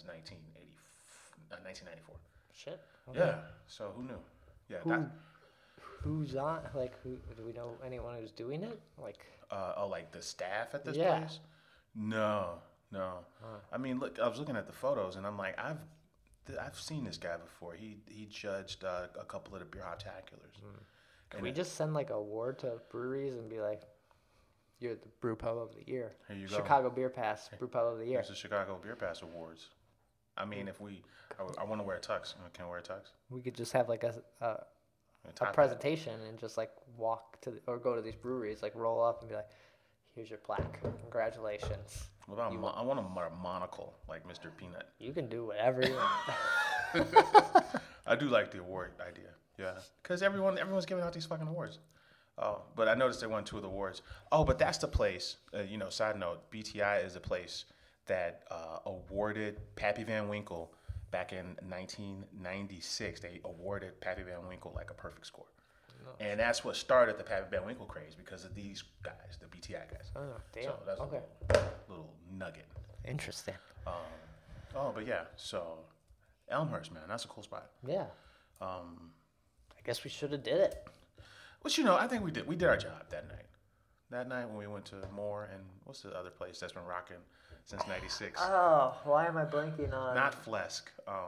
[SPEAKER 2] 1994.
[SPEAKER 1] Shit. Okay.
[SPEAKER 2] Yeah. So who knew? Yeah.
[SPEAKER 1] Who's on? Like, who do we know anyone who's doing it? Like,
[SPEAKER 2] Like the staff at this
[SPEAKER 1] Yeah.
[SPEAKER 2] place? No. I mean, look, I was looking at the photos, and I'm like, I've seen this guy before. He judged a couple of the beer hoptaculars.
[SPEAKER 1] can we just send like an award to breweries and be like, you're the brew pub of the year?
[SPEAKER 2] Here you go.
[SPEAKER 1] Chicago Beer Pass brew pub of the year.
[SPEAKER 2] Here's the Chicago Beer Pass Awards. I mean, I want to wear a tux. Can I wear a tux?
[SPEAKER 1] We could just have like a
[SPEAKER 2] Top hat.
[SPEAKER 1] presentation and just like walk to or go to these breweries, like roll up and be like, here's your plaque. Congratulations.
[SPEAKER 2] What about I want a monocle like Mr. Peanut.
[SPEAKER 1] You can do whatever you want.
[SPEAKER 2] I do like the award idea. Yeah, because everyone's giving out these fucking awards. Oh, but I noticed they won two of the awards. Oh, but that's the place. Side note: BTI is the place that awarded Pappy Van Winkle back in 1996. They awarded Pappy Van Winkle like a perfect score. And that's what started the Pappy Van Winkle craze because of these guys, the BTI guys.
[SPEAKER 1] Oh, damn.
[SPEAKER 2] So that's
[SPEAKER 1] Okay.
[SPEAKER 2] a little nugget.
[SPEAKER 1] Interesting.
[SPEAKER 2] But yeah, so Elmhurst, man, that's a cool spot.
[SPEAKER 1] Yeah. I guess we should have did it.
[SPEAKER 2] Which, I think we did. We did our job that night. That night when we went to Moore and what's the other place that's been rocking since '96?
[SPEAKER 1] Oh, why am I blanking on?
[SPEAKER 2] Not Flesk.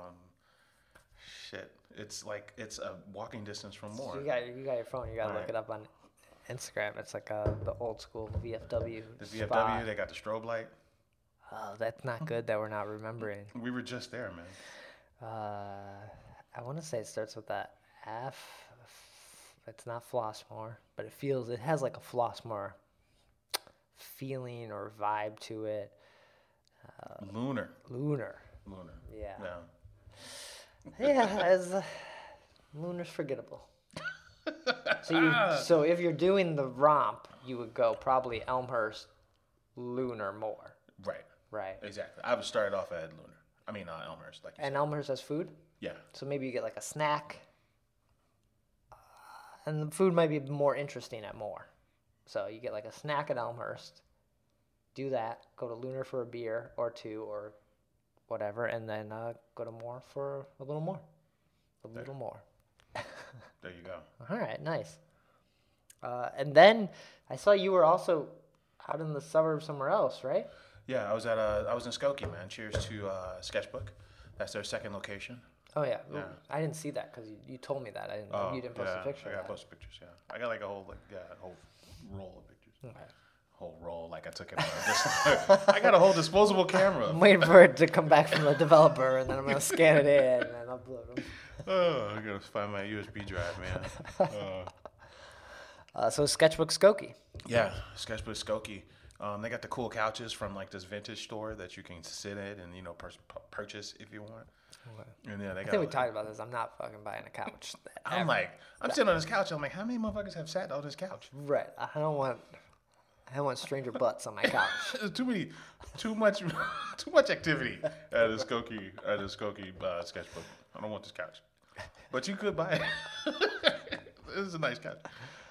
[SPEAKER 2] Shit. It's a walking distance from Moore.
[SPEAKER 1] You got your phone. You got to look
[SPEAKER 2] Right.
[SPEAKER 1] it up on Instagram. It's like the old school VFW.
[SPEAKER 2] The VFW,
[SPEAKER 1] spot.
[SPEAKER 2] they got the strobe light.
[SPEAKER 1] Oh, that's not good that we're not remembering.
[SPEAKER 2] We were just there, man.
[SPEAKER 1] I want to say it starts with that F. It's not Flossmoor, but it has like a Flossmoor feeling or vibe to it.
[SPEAKER 2] Lunar.
[SPEAKER 1] Lunar.
[SPEAKER 2] Yeah.
[SPEAKER 1] Yeah, Lunar's forgettable. So if you're doing the romp, you would go probably Elmhurst, Lunar, Moore.
[SPEAKER 2] Right.
[SPEAKER 1] Right.
[SPEAKER 2] Exactly. I would start off at Lunar. I mean, Elmhurst. Like you
[SPEAKER 1] And
[SPEAKER 2] said.
[SPEAKER 1] Elmhurst has food?
[SPEAKER 2] Yeah.
[SPEAKER 1] So maybe you get like a snack. And the food might be more interesting at Moore. So you get like a snack at Elmhurst. Do that. Go to Lunar for a beer or two or whatever. And then go to Moore for a little more. Little more.
[SPEAKER 2] There you go.
[SPEAKER 1] All right. Nice. And then I saw you were also out in the suburbs somewhere else, right?
[SPEAKER 2] Yeah, I was in Skokie, man. Cheers to Sketchbook. That's their second location.
[SPEAKER 1] Oh yeah.
[SPEAKER 2] Yeah.
[SPEAKER 1] I didn't see that because you told me that. I didn't. You didn't post a picture.
[SPEAKER 2] I
[SPEAKER 1] of
[SPEAKER 2] got
[SPEAKER 1] that.
[SPEAKER 2] posted pictures. Yeah, I got like a whole roll of pictures.
[SPEAKER 1] Okay.
[SPEAKER 2] Whole roll, like I took it. I got a whole disposable camera.
[SPEAKER 1] I'm waiting for it to come back from the developer, and then I'm gonna scan it in and then upload them.
[SPEAKER 2] Oh, I gotta find my USB drive, man.
[SPEAKER 1] So Sketchbook Skokie.
[SPEAKER 2] Yeah, Sketchbook Skokie. They got the cool couches from like this vintage store that you can sit in and purchase if you want.
[SPEAKER 1] Okay.
[SPEAKER 2] And yeah, they
[SPEAKER 1] I
[SPEAKER 2] got.
[SPEAKER 1] think we talked about this. I'm not fucking buying a couch.
[SPEAKER 2] I'm sitting on this couch. I'm like, how many motherfuckers have sat on this couch?
[SPEAKER 1] Right. I don't want stranger butts on my couch.
[SPEAKER 2] too much activity at a Skokie sketchbook. I don't want this couch, but you could buy it. This is a nice couch.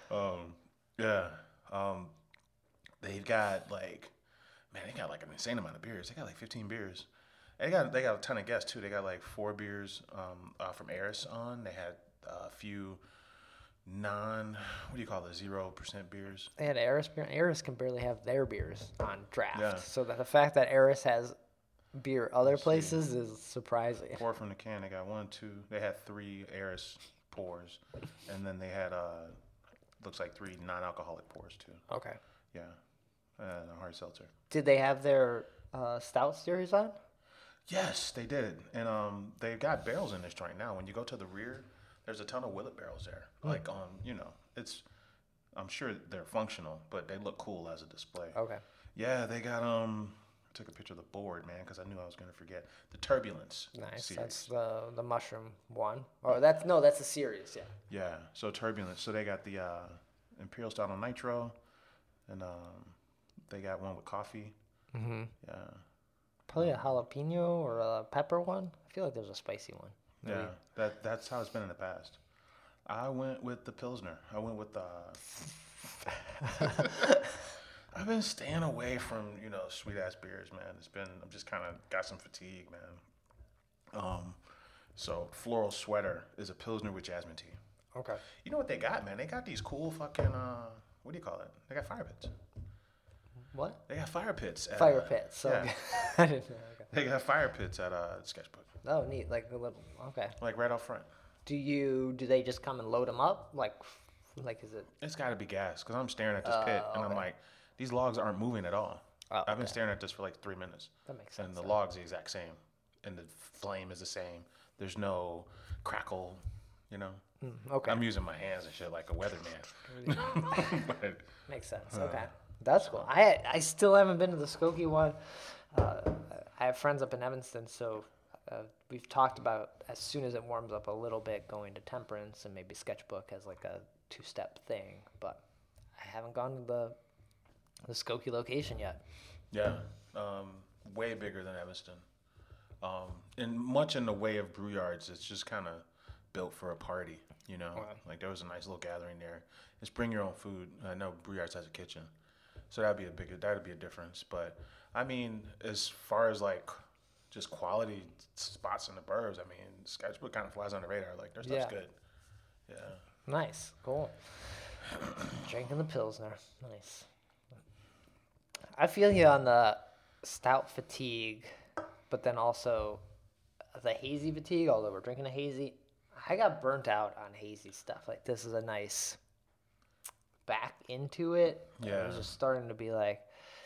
[SPEAKER 2] They've got like an insane amount of beers. They got like 15 beers. And they got a ton of guests too. They got like 4 beers from Eris on. They had a few what do you call it, 0% beers.
[SPEAKER 1] They had Eris beer. Eris can barely have their beers on draft.
[SPEAKER 2] Yeah.
[SPEAKER 1] So the fact that Eris has beer other places is surprising.
[SPEAKER 2] Pour from the can. They got 1, 2. They had 3 Eris pours, and then they had looks like 3 non-alcoholic pours too.
[SPEAKER 1] Okay.
[SPEAKER 2] Yeah, and a hard seltzer.
[SPEAKER 1] Did they have their stout series on?
[SPEAKER 2] Yes, they did, and they've got barrels in this joint now. When you go to the rear, there's a ton of Willet barrels there. Like it's. I'm sure they're functional, but they look cool as a display.
[SPEAKER 1] Okay.
[SPEAKER 2] Yeah, they got I took a picture of the board, man, because I knew I was gonna forget the Turbulence.
[SPEAKER 1] Nice.
[SPEAKER 2] Series.
[SPEAKER 1] That's the mushroom one. Or that's the series. Yeah.
[SPEAKER 2] Yeah. So Turbulence. So they got the Imperial Stout on Nitro, and they got one with coffee.
[SPEAKER 1] Mm-hmm.
[SPEAKER 2] Yeah.
[SPEAKER 1] Probably a jalapeno or a pepper one. I feel like there's a spicy one. Maybe.
[SPEAKER 2] Yeah. That's how it's been in the past. I went with the Pilsner. I went with the. I've been staying away from sweet ass beers, man. I'm just kind of got some fatigue, man. So Floral Sweater is a Pilsner with jasmine tea.
[SPEAKER 1] Okay.
[SPEAKER 2] You know what they got, man? They got these cool fucking what do you call it? They got fire pits.
[SPEAKER 1] What?
[SPEAKER 2] They got fire pits. At,
[SPEAKER 1] Fire pits. So
[SPEAKER 2] yeah.
[SPEAKER 1] I didn't know. Okay.
[SPEAKER 2] They got fire pits at Sketchbook.
[SPEAKER 1] Oh, neat. Like a little. Okay.
[SPEAKER 2] Like right out front.
[SPEAKER 1] Do they just come and load them up? Like is it?
[SPEAKER 2] It's got to be gas because I'm staring at this pit and I'm like, these logs aren't moving at all.
[SPEAKER 1] Oh,
[SPEAKER 2] I've been staring at this for like 3 minutes.
[SPEAKER 1] That makes sense.
[SPEAKER 2] And the log's the exact same, and the flame is the same. There's no crackle,
[SPEAKER 1] Okay.
[SPEAKER 2] I'm using my hands and shit like a weatherman. But,
[SPEAKER 1] Makes sense. Okay. That's cool. I still haven't been to the Skokie one. I have friends up in Evanston, so we've talked about as soon as it warms up a little bit going to Temperance and maybe Sketchbook as like a 2-step thing, but I haven't gone to the Skokie location yet.
[SPEAKER 2] yeah, way bigger than Evanston. And much in the way of brew yards, it's just kind of built for a party, Like there was a nice little gathering there. It's bring your own food. I know brew yards has a kitchen, so that'd be a difference. But I mean, as far as like just quality spots in the burbs, I mean, Sketchbook kind of flies on the radar. Like their stuff's good. Yeah.
[SPEAKER 1] Nice. Cool. Drinking the Pilsner. Nice. I feel you on the stout fatigue, but then also the hazy fatigue, although we're drinking a hazy. I got burnt out on hazy stuff. Like, this is a nice back into it.
[SPEAKER 2] Yeah.
[SPEAKER 1] I was just starting to be like,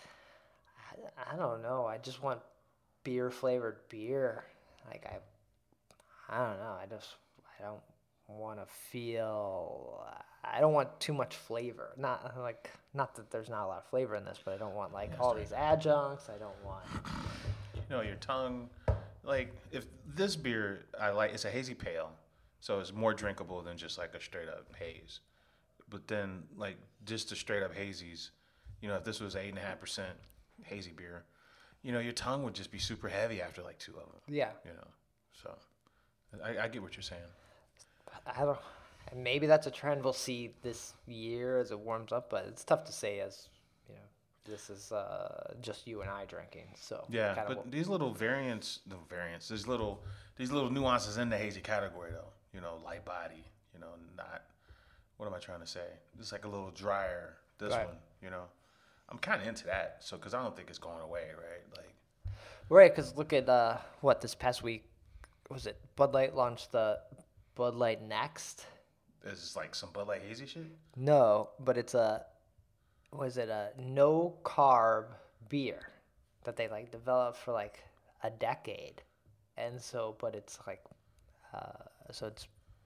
[SPEAKER 1] I don't know. I just want beer-flavored beer. Like, I don't know. I don't want to feel... I don't want too much flavor. Not that there's not a lot of flavor in this, but I don't want, like, all these adjuncts. I don't want...
[SPEAKER 2] Your tongue... Like, if this beer, it's a hazy pale, so it's more drinkable than just, like, a straight-up haze. But then, like, just the straight-up hazies, if this was 8.5% hazy beer, your tongue would just be super heavy after, like, 2 of them.
[SPEAKER 1] Yeah.
[SPEAKER 2] So I get what you're saying.
[SPEAKER 1] I don't... Maybe that's a trend we'll see this year as it warms up, but it's tough to say as, this is just you and I drinking. So
[SPEAKER 2] yeah, but these little these little nuances in the hazy category though, light body, not, what am I trying to say? It's like a little drier, this
[SPEAKER 1] right.
[SPEAKER 2] one, I'm kind of into that. So, cause I don't think it's going away, right? Like,
[SPEAKER 1] right. Cause look at, this past week was it Bud Light launched the Bud Light Next?
[SPEAKER 2] Is this like some Bud Light hazy shit?
[SPEAKER 1] No, but it's a no carb beer that they like developed for like a decade, and so but it's like so it's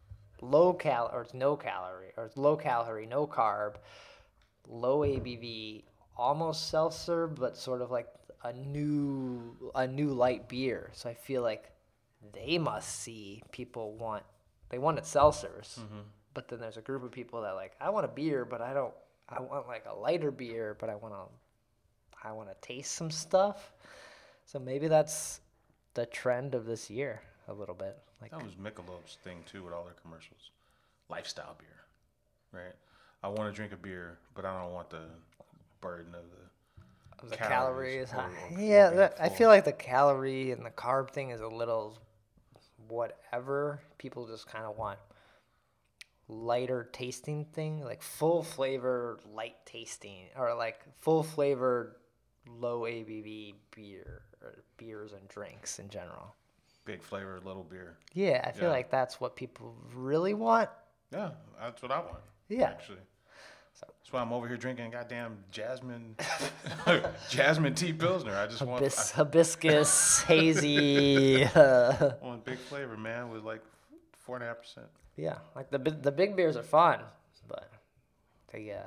[SPEAKER 1] or it's no calorie, or it's low calorie, no carb, low ABV, almost seltzer, but sort of like a new light beer. So I feel like they must see people wanted seltzers, but then there's a group of people that like, I want a beer, but I want like a lighter beer, but I want to taste some stuff. So maybe that's the trend of this year a little bit. Like
[SPEAKER 2] That was Michelob's thing too with all their commercials. Lifestyle beer, right? I want to drink a beer, but I don't want the burden of the
[SPEAKER 1] calories.
[SPEAKER 2] or
[SPEAKER 1] Yeah,
[SPEAKER 2] being
[SPEAKER 1] I
[SPEAKER 2] full.
[SPEAKER 1] feel like the calorie and the carb thing is a little whatever. People just kind of want lighter tasting thing, like full flavor, light tasting, or like full flavor, low ABV beer or beers and drinks in general.
[SPEAKER 2] Big flavor, little beer.
[SPEAKER 1] Yeah, I feel
[SPEAKER 2] Yeah.
[SPEAKER 1] like that's what people really want.
[SPEAKER 2] Yeah, that's what I want.
[SPEAKER 1] Yeah.
[SPEAKER 2] Actually. That's why I'm over here drinking goddamn jasmine tea pilsner. I just want
[SPEAKER 1] Hibiscus, hazy.
[SPEAKER 2] I want big flavor, man, with like 4.5%.
[SPEAKER 1] Yeah, like the big beers are fun, but they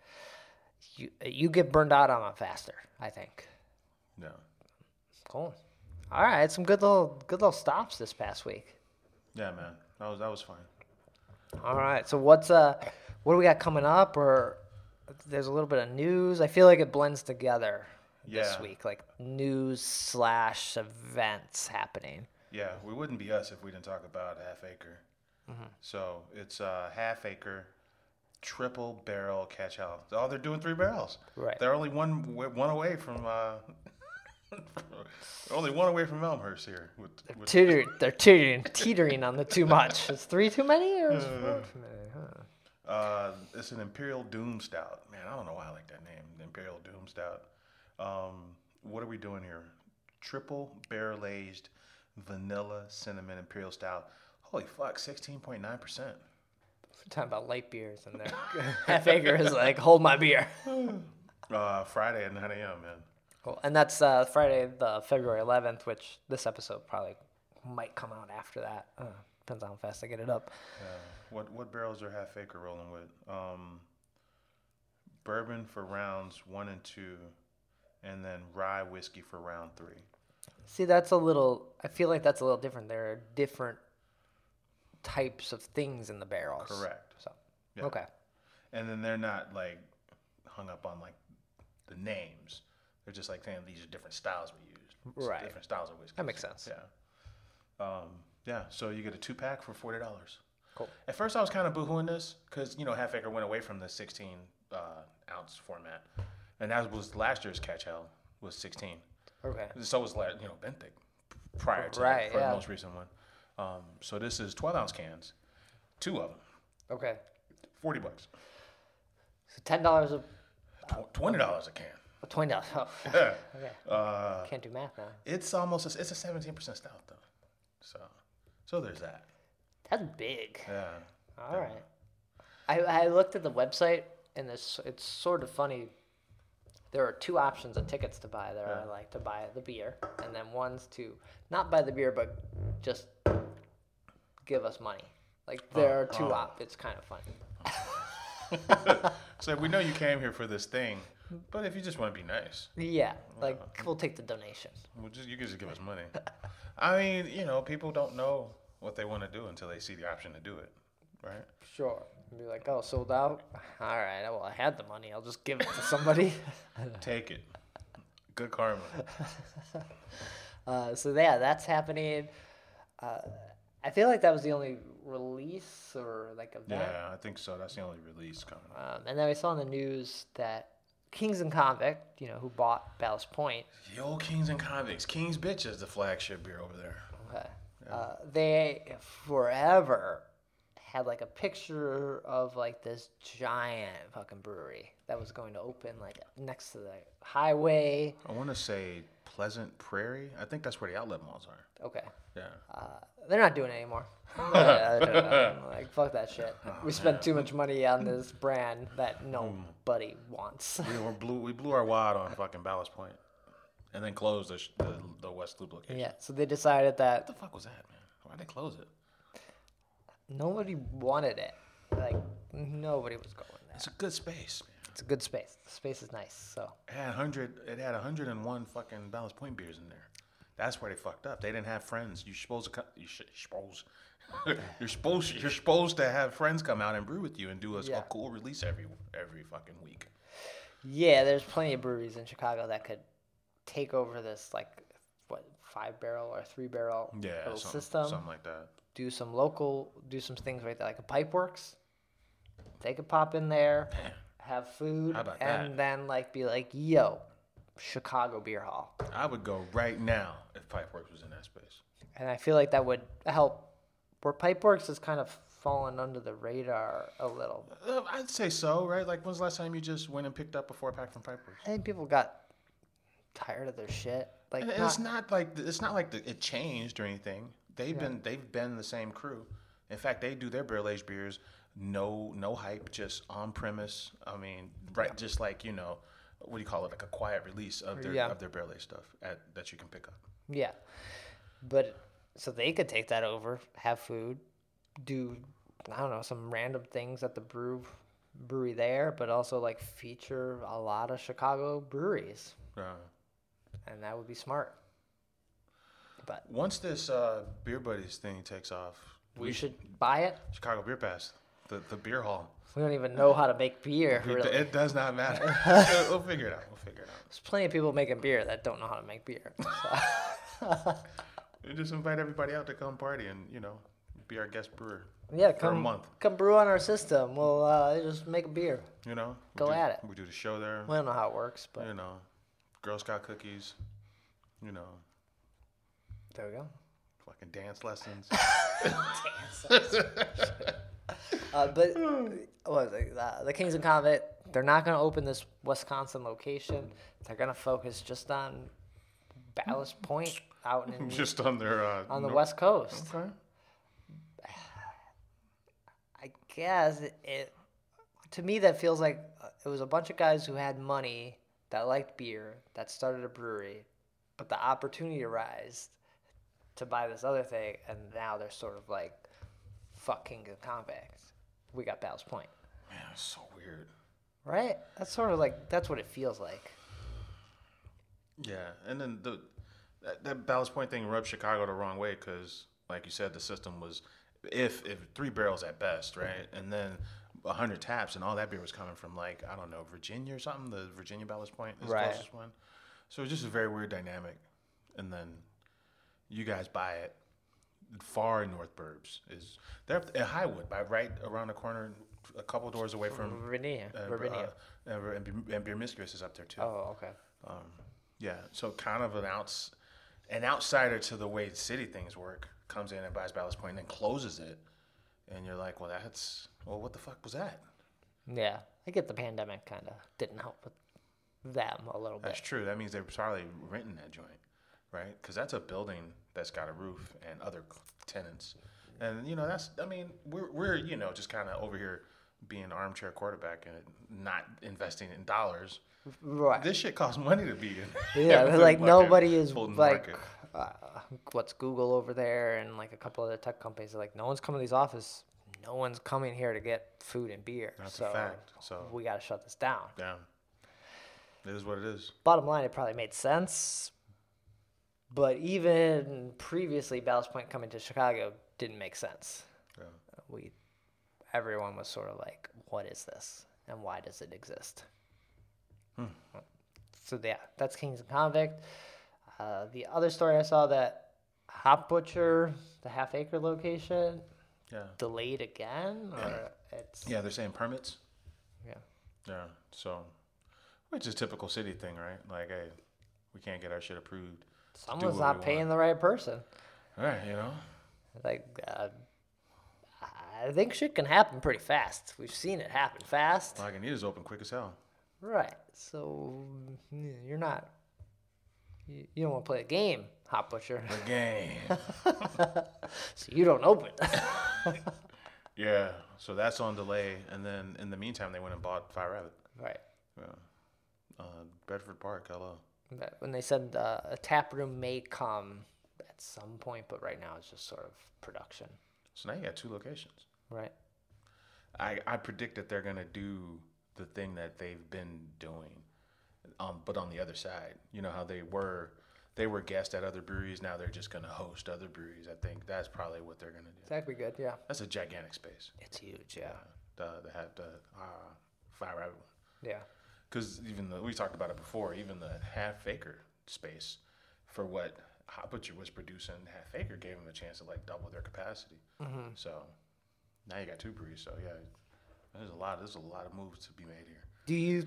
[SPEAKER 1] you get burned out on them faster, I think.
[SPEAKER 2] No.
[SPEAKER 1] Cool. All right, some good little stops this past week.
[SPEAKER 2] Yeah, man. That was fine.
[SPEAKER 1] All right, so what do we got coming up? Or there's a little bit of news. I feel like it blends together this
[SPEAKER 2] Yeah.
[SPEAKER 1] week, like news / events happening.
[SPEAKER 2] Yeah, we wouldn't be us if we didn't talk about Half Acre. So it's Half Acre triple barrel catch hell. Oh, they're doing 3 barrels.
[SPEAKER 1] Right.
[SPEAKER 2] They're only one away from only one away from Elmhurst here.
[SPEAKER 1] They're teetering on the too much. Is 3 too many or is 4 too many? Huh.
[SPEAKER 2] It's an Imperial Doom Stout. Man, I don't know why I like that name, the Imperial Doom Stout. What are we doing here? Triple barrel aged vanilla cinnamon Imperial Stout. Holy fuck, 16.9%.
[SPEAKER 1] We're talking about light beers, and then Half Acre is like, hold my beer.
[SPEAKER 2] Friday at 9 a.m., man.
[SPEAKER 1] Cool. And that's Friday, the February 11th, which this episode probably might come out after that. Depends on how fast I get it up.
[SPEAKER 2] What barrels are Half Acre rolling with? Bourbon for rounds 1 and 2, and then rye whiskey for round 3.
[SPEAKER 1] See, I feel like that's a little different. There are different types of things in the barrels.
[SPEAKER 2] Correct.
[SPEAKER 1] So,
[SPEAKER 2] Yeah.
[SPEAKER 1] okay.
[SPEAKER 2] And then they're not like hung up on like the names. They're just like saying these are different styles we use.
[SPEAKER 1] Right.
[SPEAKER 2] Different styles of whiskey.
[SPEAKER 1] That makes sense.
[SPEAKER 2] Yeah. Yeah. So you get a 2-pack for $40.
[SPEAKER 1] Cool.
[SPEAKER 2] At first I was kind of boohooing this because Half Acre went away from the 16 ounce format, and that was last year's Catch Hell was 16.
[SPEAKER 1] Okay.
[SPEAKER 2] So was Benthic prior to
[SPEAKER 1] Right,
[SPEAKER 2] for
[SPEAKER 1] yeah.
[SPEAKER 2] the most recent one. So this is 12-ounce cans, 2 of them,
[SPEAKER 1] Okay.
[SPEAKER 2] $40,
[SPEAKER 1] So $10
[SPEAKER 2] $20 a can.
[SPEAKER 1] $20. Oh,
[SPEAKER 2] Yeah.
[SPEAKER 1] okay. Can't do math now.
[SPEAKER 2] It's a 17% stout though, so there's that.
[SPEAKER 1] That's big.
[SPEAKER 2] Yeah.
[SPEAKER 1] All right. I looked at the website, and it's sort of funny. There are 2 options of tickets to buy. There are like to buy the beer, and then one's to not buy the beer, but just give us money. Like there are 2 It's kind of funny.
[SPEAKER 2] So we know you came here for this thing, but if you just want to be nice,
[SPEAKER 1] Yeah, like we'll take the donation.
[SPEAKER 2] you can just give us money. I mean, people don't know what they want to do until they see the option to do it, right?
[SPEAKER 1] Sure. Be like, oh, sold out. All right. Well, I had the money. I'll just give it to somebody.
[SPEAKER 2] Take it. Good karma.
[SPEAKER 1] So yeah, that's happening. I feel like that was the only release or like event.
[SPEAKER 2] Yeah, I think so. That's the only release coming.
[SPEAKER 1] And then we saw in the news that Kings and Convict, who bought Ballast Point,
[SPEAKER 2] Yo, Kings and Convicts. King's Bitch is the flagship beer over there.
[SPEAKER 1] okay, they forever had like a picture of like this giant fucking brewery that was going to open like next to the highway.
[SPEAKER 2] I want to say Pleasant Prairie. I think that's where the outlet malls are.
[SPEAKER 1] Okay.
[SPEAKER 2] Yeah.
[SPEAKER 1] They're not doing it anymore. Like, fuck that shit. We spent too much money on this brand that nobody wants.
[SPEAKER 2] We blew our wad on fucking Ballast Point, and then closed the West Loop location.
[SPEAKER 1] Yeah, so they decided that
[SPEAKER 2] What the fuck was that, man? Why'd they close it?
[SPEAKER 1] nobody wanted it. Like, nobody was going there.
[SPEAKER 2] It's a good space, man.
[SPEAKER 1] It's a good space. The space is nice, so.
[SPEAKER 2] It had 101 fucking Ballast Point beers in there. That's where they fucked up. They didn't have friends. You're supposed to you're supposed to have friends come out and brew with you and do a cool release every fucking week.
[SPEAKER 1] Yeah, there's plenty of breweries in Chicago that could take over this, like, 5-barrel or 3-barrel little system.
[SPEAKER 2] Something like that.
[SPEAKER 1] Do some things right there, like a Pipeworks. They could pop in there, have food,
[SPEAKER 2] How about
[SPEAKER 1] and
[SPEAKER 2] that?
[SPEAKER 1] then like be like, yo, Chicago Beer Hall.
[SPEAKER 2] I would go right now if Pipeworks was in that space.
[SPEAKER 1] And I feel like that would help. Where Pipeworks has kind of fallen under the radar a little.
[SPEAKER 2] I'd say so, right? Like, when's the last time you just went and picked up a 4-pack from Pipeworks?
[SPEAKER 1] I think people got tired of their shit. Like,
[SPEAKER 2] And it's not like it changed or anything. They've been the same crew. In fact, they do their barrel aged beers, no hype, just on premise. I mean, right, just like, you know, what do you call it, like a quiet release of their barrel aged stuff that you can pick up.
[SPEAKER 1] Yeah, but so they could take that over, have food, do I don't know, some random things at the brewery there, but also like feature a lot of Chicago breweries, and that would be smart. But
[SPEAKER 2] Once this Beer Buddies thing takes off,
[SPEAKER 1] we should buy it.
[SPEAKER 2] Chicago Beer Pass, the beer hall.
[SPEAKER 1] We don't even know how to make beer. Really.
[SPEAKER 2] It does not matter. We'll figure it out.
[SPEAKER 1] There's plenty of people making beer that don't know how to make beer. So.
[SPEAKER 2] We just invite everybody out to come party and, you know, be our guest brewer.
[SPEAKER 1] Yeah,
[SPEAKER 2] for a month.
[SPEAKER 1] Come brew on our system. We'll just make a beer.
[SPEAKER 2] You know,
[SPEAKER 1] Go at it.
[SPEAKER 2] We do the show there.
[SPEAKER 1] We don't know how it works, but
[SPEAKER 2] You know, Girl Scout cookies. You know,
[SPEAKER 1] there we go.
[SPEAKER 2] fucking dance lessons.
[SPEAKER 1] But what was it? The Kings and Convict, they're not going to open this Wisconsin location. They're going to focus just on Ballast Point out in
[SPEAKER 2] Just on their
[SPEAKER 1] on the West Coast.
[SPEAKER 2] Okay.
[SPEAKER 1] I guess it to me that feels like it was a bunch of guys who had money that liked beer that started a brewery, but the opportunity arose to buy this other thing, and now they're sort of like, fuck Kings and Convicts. We got Ballast Point.
[SPEAKER 2] Man, it's so weird.
[SPEAKER 1] Right? That's sort of like, that's what it feels like.
[SPEAKER 2] Yeah, and then that Ballast Point thing rubbed Chicago the wrong way because, like you said, the system was if 3 barrels at best, right, and then 100 taps, and all that beer was coming from, like, I don't know, Virginia or something. The Virginia Ballast Point is the closest one. So it was just a very weird dynamic. And then you guys buy it. Far North Burbs is they're at Highwood, right around the corner, a couple doors away from
[SPEAKER 1] Virginia.
[SPEAKER 2] and Beer Mistress is up there too.
[SPEAKER 1] Oh, okay.
[SPEAKER 2] Yeah, so kind of an outsider to the way city things work comes in and buys Ballast Point and then closes it, and you're like, well, what the fuck was that?
[SPEAKER 1] Yeah, I get the pandemic kind of didn't help with them a little bit.
[SPEAKER 2] That's true. That means they're probably renting that joint, right? Because that's a building that's got a roof and other tenants, and you know we're you know just kind of over here being armchair quarterback and not investing in dollars.
[SPEAKER 1] Right.
[SPEAKER 2] This shit costs money to be in.
[SPEAKER 1] Yeah, like nobody is
[SPEAKER 2] Fulton
[SPEAKER 1] like,
[SPEAKER 2] Market.
[SPEAKER 1] what's Google over there and like a couple other tech companies are like, no one's coming to these offices. No one's coming here to get food and beer.
[SPEAKER 2] That's
[SPEAKER 1] so
[SPEAKER 2] a fact. So
[SPEAKER 1] we got to shut this down.
[SPEAKER 2] Yeah, it is what it is.
[SPEAKER 1] Bottom line, it probably made sense. But even previously, Ballast Point coming to Chicago didn't make sense.
[SPEAKER 2] Yeah.
[SPEAKER 1] Everyone was sort of like, what is this? And why does it exist? So yeah, that's Kings and Convict. The other story I saw that Hop Butcher, the Half Acre location, delayed again, or it's
[SPEAKER 2] Yeah, they're saying permits.
[SPEAKER 1] yeah.
[SPEAKER 2] Yeah, so which is typical city thing, right? Like, hey, we can't get our shit approved.
[SPEAKER 1] Someone's
[SPEAKER 2] what
[SPEAKER 1] not
[SPEAKER 2] we
[SPEAKER 1] paying
[SPEAKER 2] want.
[SPEAKER 1] the right person.
[SPEAKER 2] All right, you know.
[SPEAKER 1] Like I think shit can happen pretty fast. We've seen it happen fast.
[SPEAKER 2] All I can need is open quick as hell.
[SPEAKER 1] Right. So you're not. You don't want to play a game, Hot Butcher.
[SPEAKER 2] The game.
[SPEAKER 1] So you don't open.
[SPEAKER 2] Yeah. So that's on delay, and then in the meantime, they went and bought Fire Rabbit.
[SPEAKER 1] Right.
[SPEAKER 2] Yeah. Bedford Park, hello.
[SPEAKER 1] But when they said a tap room may come at some point, but right now it's just sort of production.
[SPEAKER 2] So now you got 2 locations.
[SPEAKER 1] Right.
[SPEAKER 2] I predict that they're gonna do the thing that they've been doing, but on the other side. You know how they were guests at other breweries. Now they're just gonna host other breweries. I think that's probably what they're gonna do.
[SPEAKER 1] That'd be good. Yeah.
[SPEAKER 2] That's a gigantic space.
[SPEAKER 1] It's huge. Yeah.
[SPEAKER 2] They have the Fire Rabbit one.
[SPEAKER 1] Yeah.
[SPEAKER 2] Because we talked about it before. Even the Half Acre space for what Hot Butcher was producing, Half Acre gave them a chance to like double their capacity. Mm-hmm. So now you got 2 breweries. So yeah, there's a lot of moves to be made here.
[SPEAKER 1] Do you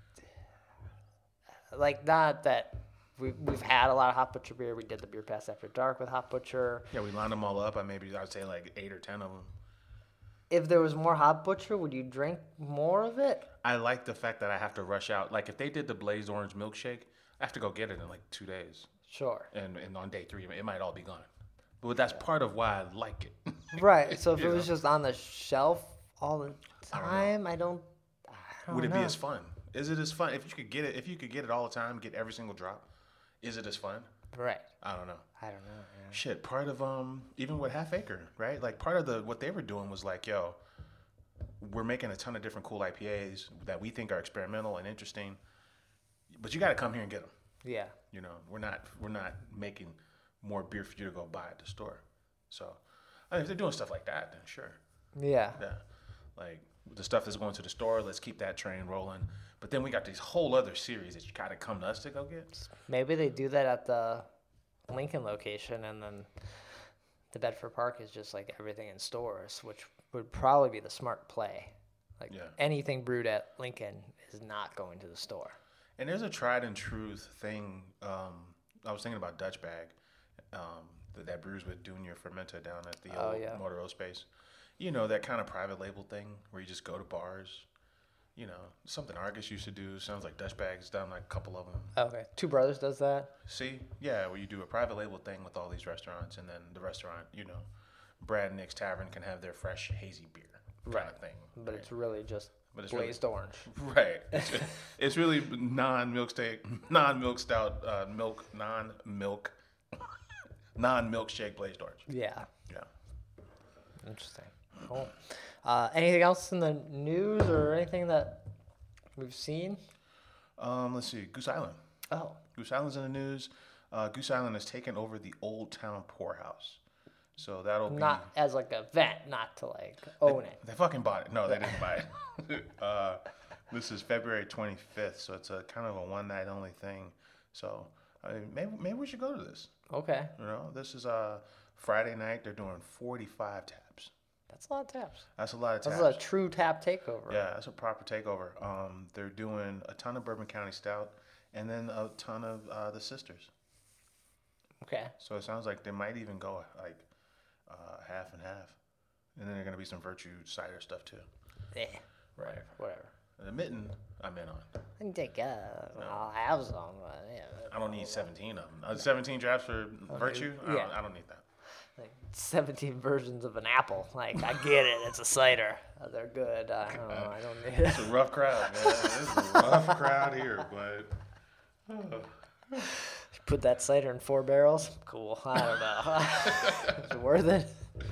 [SPEAKER 1] like, not that we've had a lot of Hot Butcher beer? We did the Beer Pass After Dark with Hot Butcher.
[SPEAKER 2] Yeah, we lined them all up. I'd say like 8 or 10 of them.
[SPEAKER 1] If there was more Hot Butcher, would you drink more of it?
[SPEAKER 2] I like the fact that I have to rush out. Like if they did the Blazed Orange milkshake, I have to go get it in like 2 days.
[SPEAKER 1] Sure.
[SPEAKER 2] And on day 3, it might all be gone. But that's part of why I like it.
[SPEAKER 1] Right. So if it was just on the shelf all the time, I don't
[SPEAKER 2] Would it
[SPEAKER 1] know.
[SPEAKER 2] be as fun? Is it as fun if you could get it all the time, get every single drop? Is it as fun?
[SPEAKER 1] Right.
[SPEAKER 2] I don't know.
[SPEAKER 1] I don't know. Yeah.
[SPEAKER 2] Shit, part of even with Half Acre, right? Like part of what they were doing was like, yo, we're making a ton of different cool IPAs that we think are experimental and interesting, but you got to come here and get them.
[SPEAKER 1] Yeah.
[SPEAKER 2] You know, we're not making more beer for you to go buy at the store. So, I mean, if they're doing stuff like that, then sure.
[SPEAKER 1] Yeah.
[SPEAKER 2] Yeah. Like the stuff that's going to the store, let's keep that train rolling. But then we got these whole other series that you got to come to us to go get.
[SPEAKER 1] Maybe they do that at the Lincoln location, and then the Bedford Park is just like everything in stores, which would probably be the smart play. Like anything brewed at Lincoln is not going to the store.
[SPEAKER 2] And there's a tried and true thing. I was thinking about Dutch Bag, that brews with Dunya Fermenta down at the old Motor O space. You know, that kind of private label thing where you just go to bars. You know, something Argus used to do. Sounds like Dutch Bag's done like a couple of them.
[SPEAKER 1] Okay. Two Brothers does that?
[SPEAKER 2] See? Yeah, where you do a private label thing with all these restaurants, and then the restaurant, you know, Brad and Nick's Tavern can have their fresh hazy beer kind of thing.
[SPEAKER 1] But it's really just
[SPEAKER 2] it's
[SPEAKER 1] glazed orange.
[SPEAKER 2] Right. It's really non-milk stout, non-milkshake glazed orange.
[SPEAKER 1] Yeah.
[SPEAKER 2] Yeah.
[SPEAKER 1] Interesting. Cool. Anything else in the news or anything that we've seen?
[SPEAKER 2] Let's see. Goose Island.
[SPEAKER 1] Oh.
[SPEAKER 2] Goose Island's in the news. Goose Island has taken over the Old Town Poorhouse. So that'll be...
[SPEAKER 1] Not as like an event, not to like own it.
[SPEAKER 2] They fucking bought it. No, they didn't buy it. This is February 25th, so it's a kind of a one-night only thing. So I mean, maybe we should go to this.
[SPEAKER 1] Okay.
[SPEAKER 2] You know, this is Friday night. They're doing 45 taps.
[SPEAKER 1] That's a lot of taps.
[SPEAKER 2] That's a lot of taps.
[SPEAKER 1] That's a true tap takeover.
[SPEAKER 2] Yeah, that's a proper takeover. They're doing a ton of Bourbon County Stout and then a ton of the Sisters.
[SPEAKER 1] Okay.
[SPEAKER 2] So it sounds like they might even go like half and half. And then there's going to be some Virtue cider stuff too.
[SPEAKER 1] Yeah.
[SPEAKER 2] Right.
[SPEAKER 1] Whatever.
[SPEAKER 2] The Mitten, I'm in on.
[SPEAKER 1] I can take I'll have some. But yeah.
[SPEAKER 2] I don't need 17 of them. 17 drafts for Virtue?
[SPEAKER 1] Yeah.
[SPEAKER 2] I don't need that.
[SPEAKER 1] Like 17 versions of an apple. Like, I get it. It's a cider. They're good. I don't need it.
[SPEAKER 2] It's a rough crowd, man. It's a rough crowd here, but...
[SPEAKER 1] Put that cider in 4 barrels? Cool. I don't know. Is it worth it?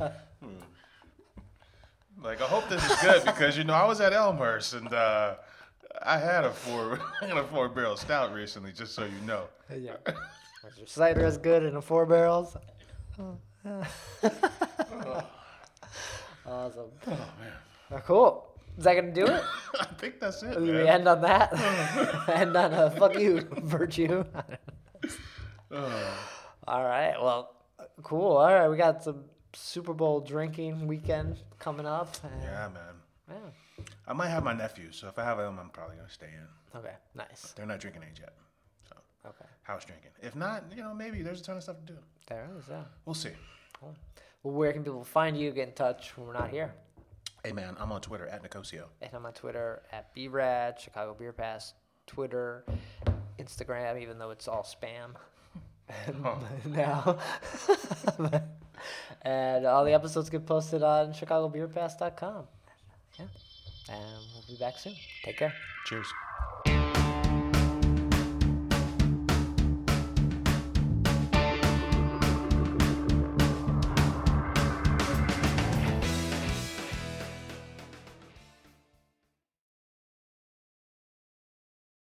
[SPEAKER 2] Like, I hope this is good because, you know, I was at Elmhurst and I had a 4 barrel stout recently, just so you know.
[SPEAKER 1] Yeah. Is your cider as good in a 4 barrels? Awesome.
[SPEAKER 2] Oh, man.
[SPEAKER 1] Cool. Is that going to do it?
[SPEAKER 2] I think that's it,
[SPEAKER 1] We
[SPEAKER 2] man.
[SPEAKER 1] end on that? End on a fuck you, Virtue. All right. Well, cool. All right. We got some Super Bowl drinking weekend coming up.
[SPEAKER 2] Yeah, man.
[SPEAKER 1] Yeah.
[SPEAKER 2] I might have my nephews, so if I have them, I'm probably going to stay in.
[SPEAKER 1] Okay. Nice.
[SPEAKER 2] They're not drinking age yet. So,
[SPEAKER 1] Okay.
[SPEAKER 2] house drinking. If not, you know, maybe there's a ton of stuff to do.
[SPEAKER 1] There is, yeah.
[SPEAKER 2] We'll see.
[SPEAKER 1] Cool. Well, where can people find you, get in touch when we're not here?
[SPEAKER 2] Hey, man, I'm on Twitter at Nicosio.
[SPEAKER 1] And I'm on Twitter at BRAD, Chicago Beer Pass, Twitter, Instagram, even though it's all spam. Now. And all the episodes get posted on chicagobeerpass.com. Yeah. And we'll be back soon. Take care.
[SPEAKER 2] Cheers.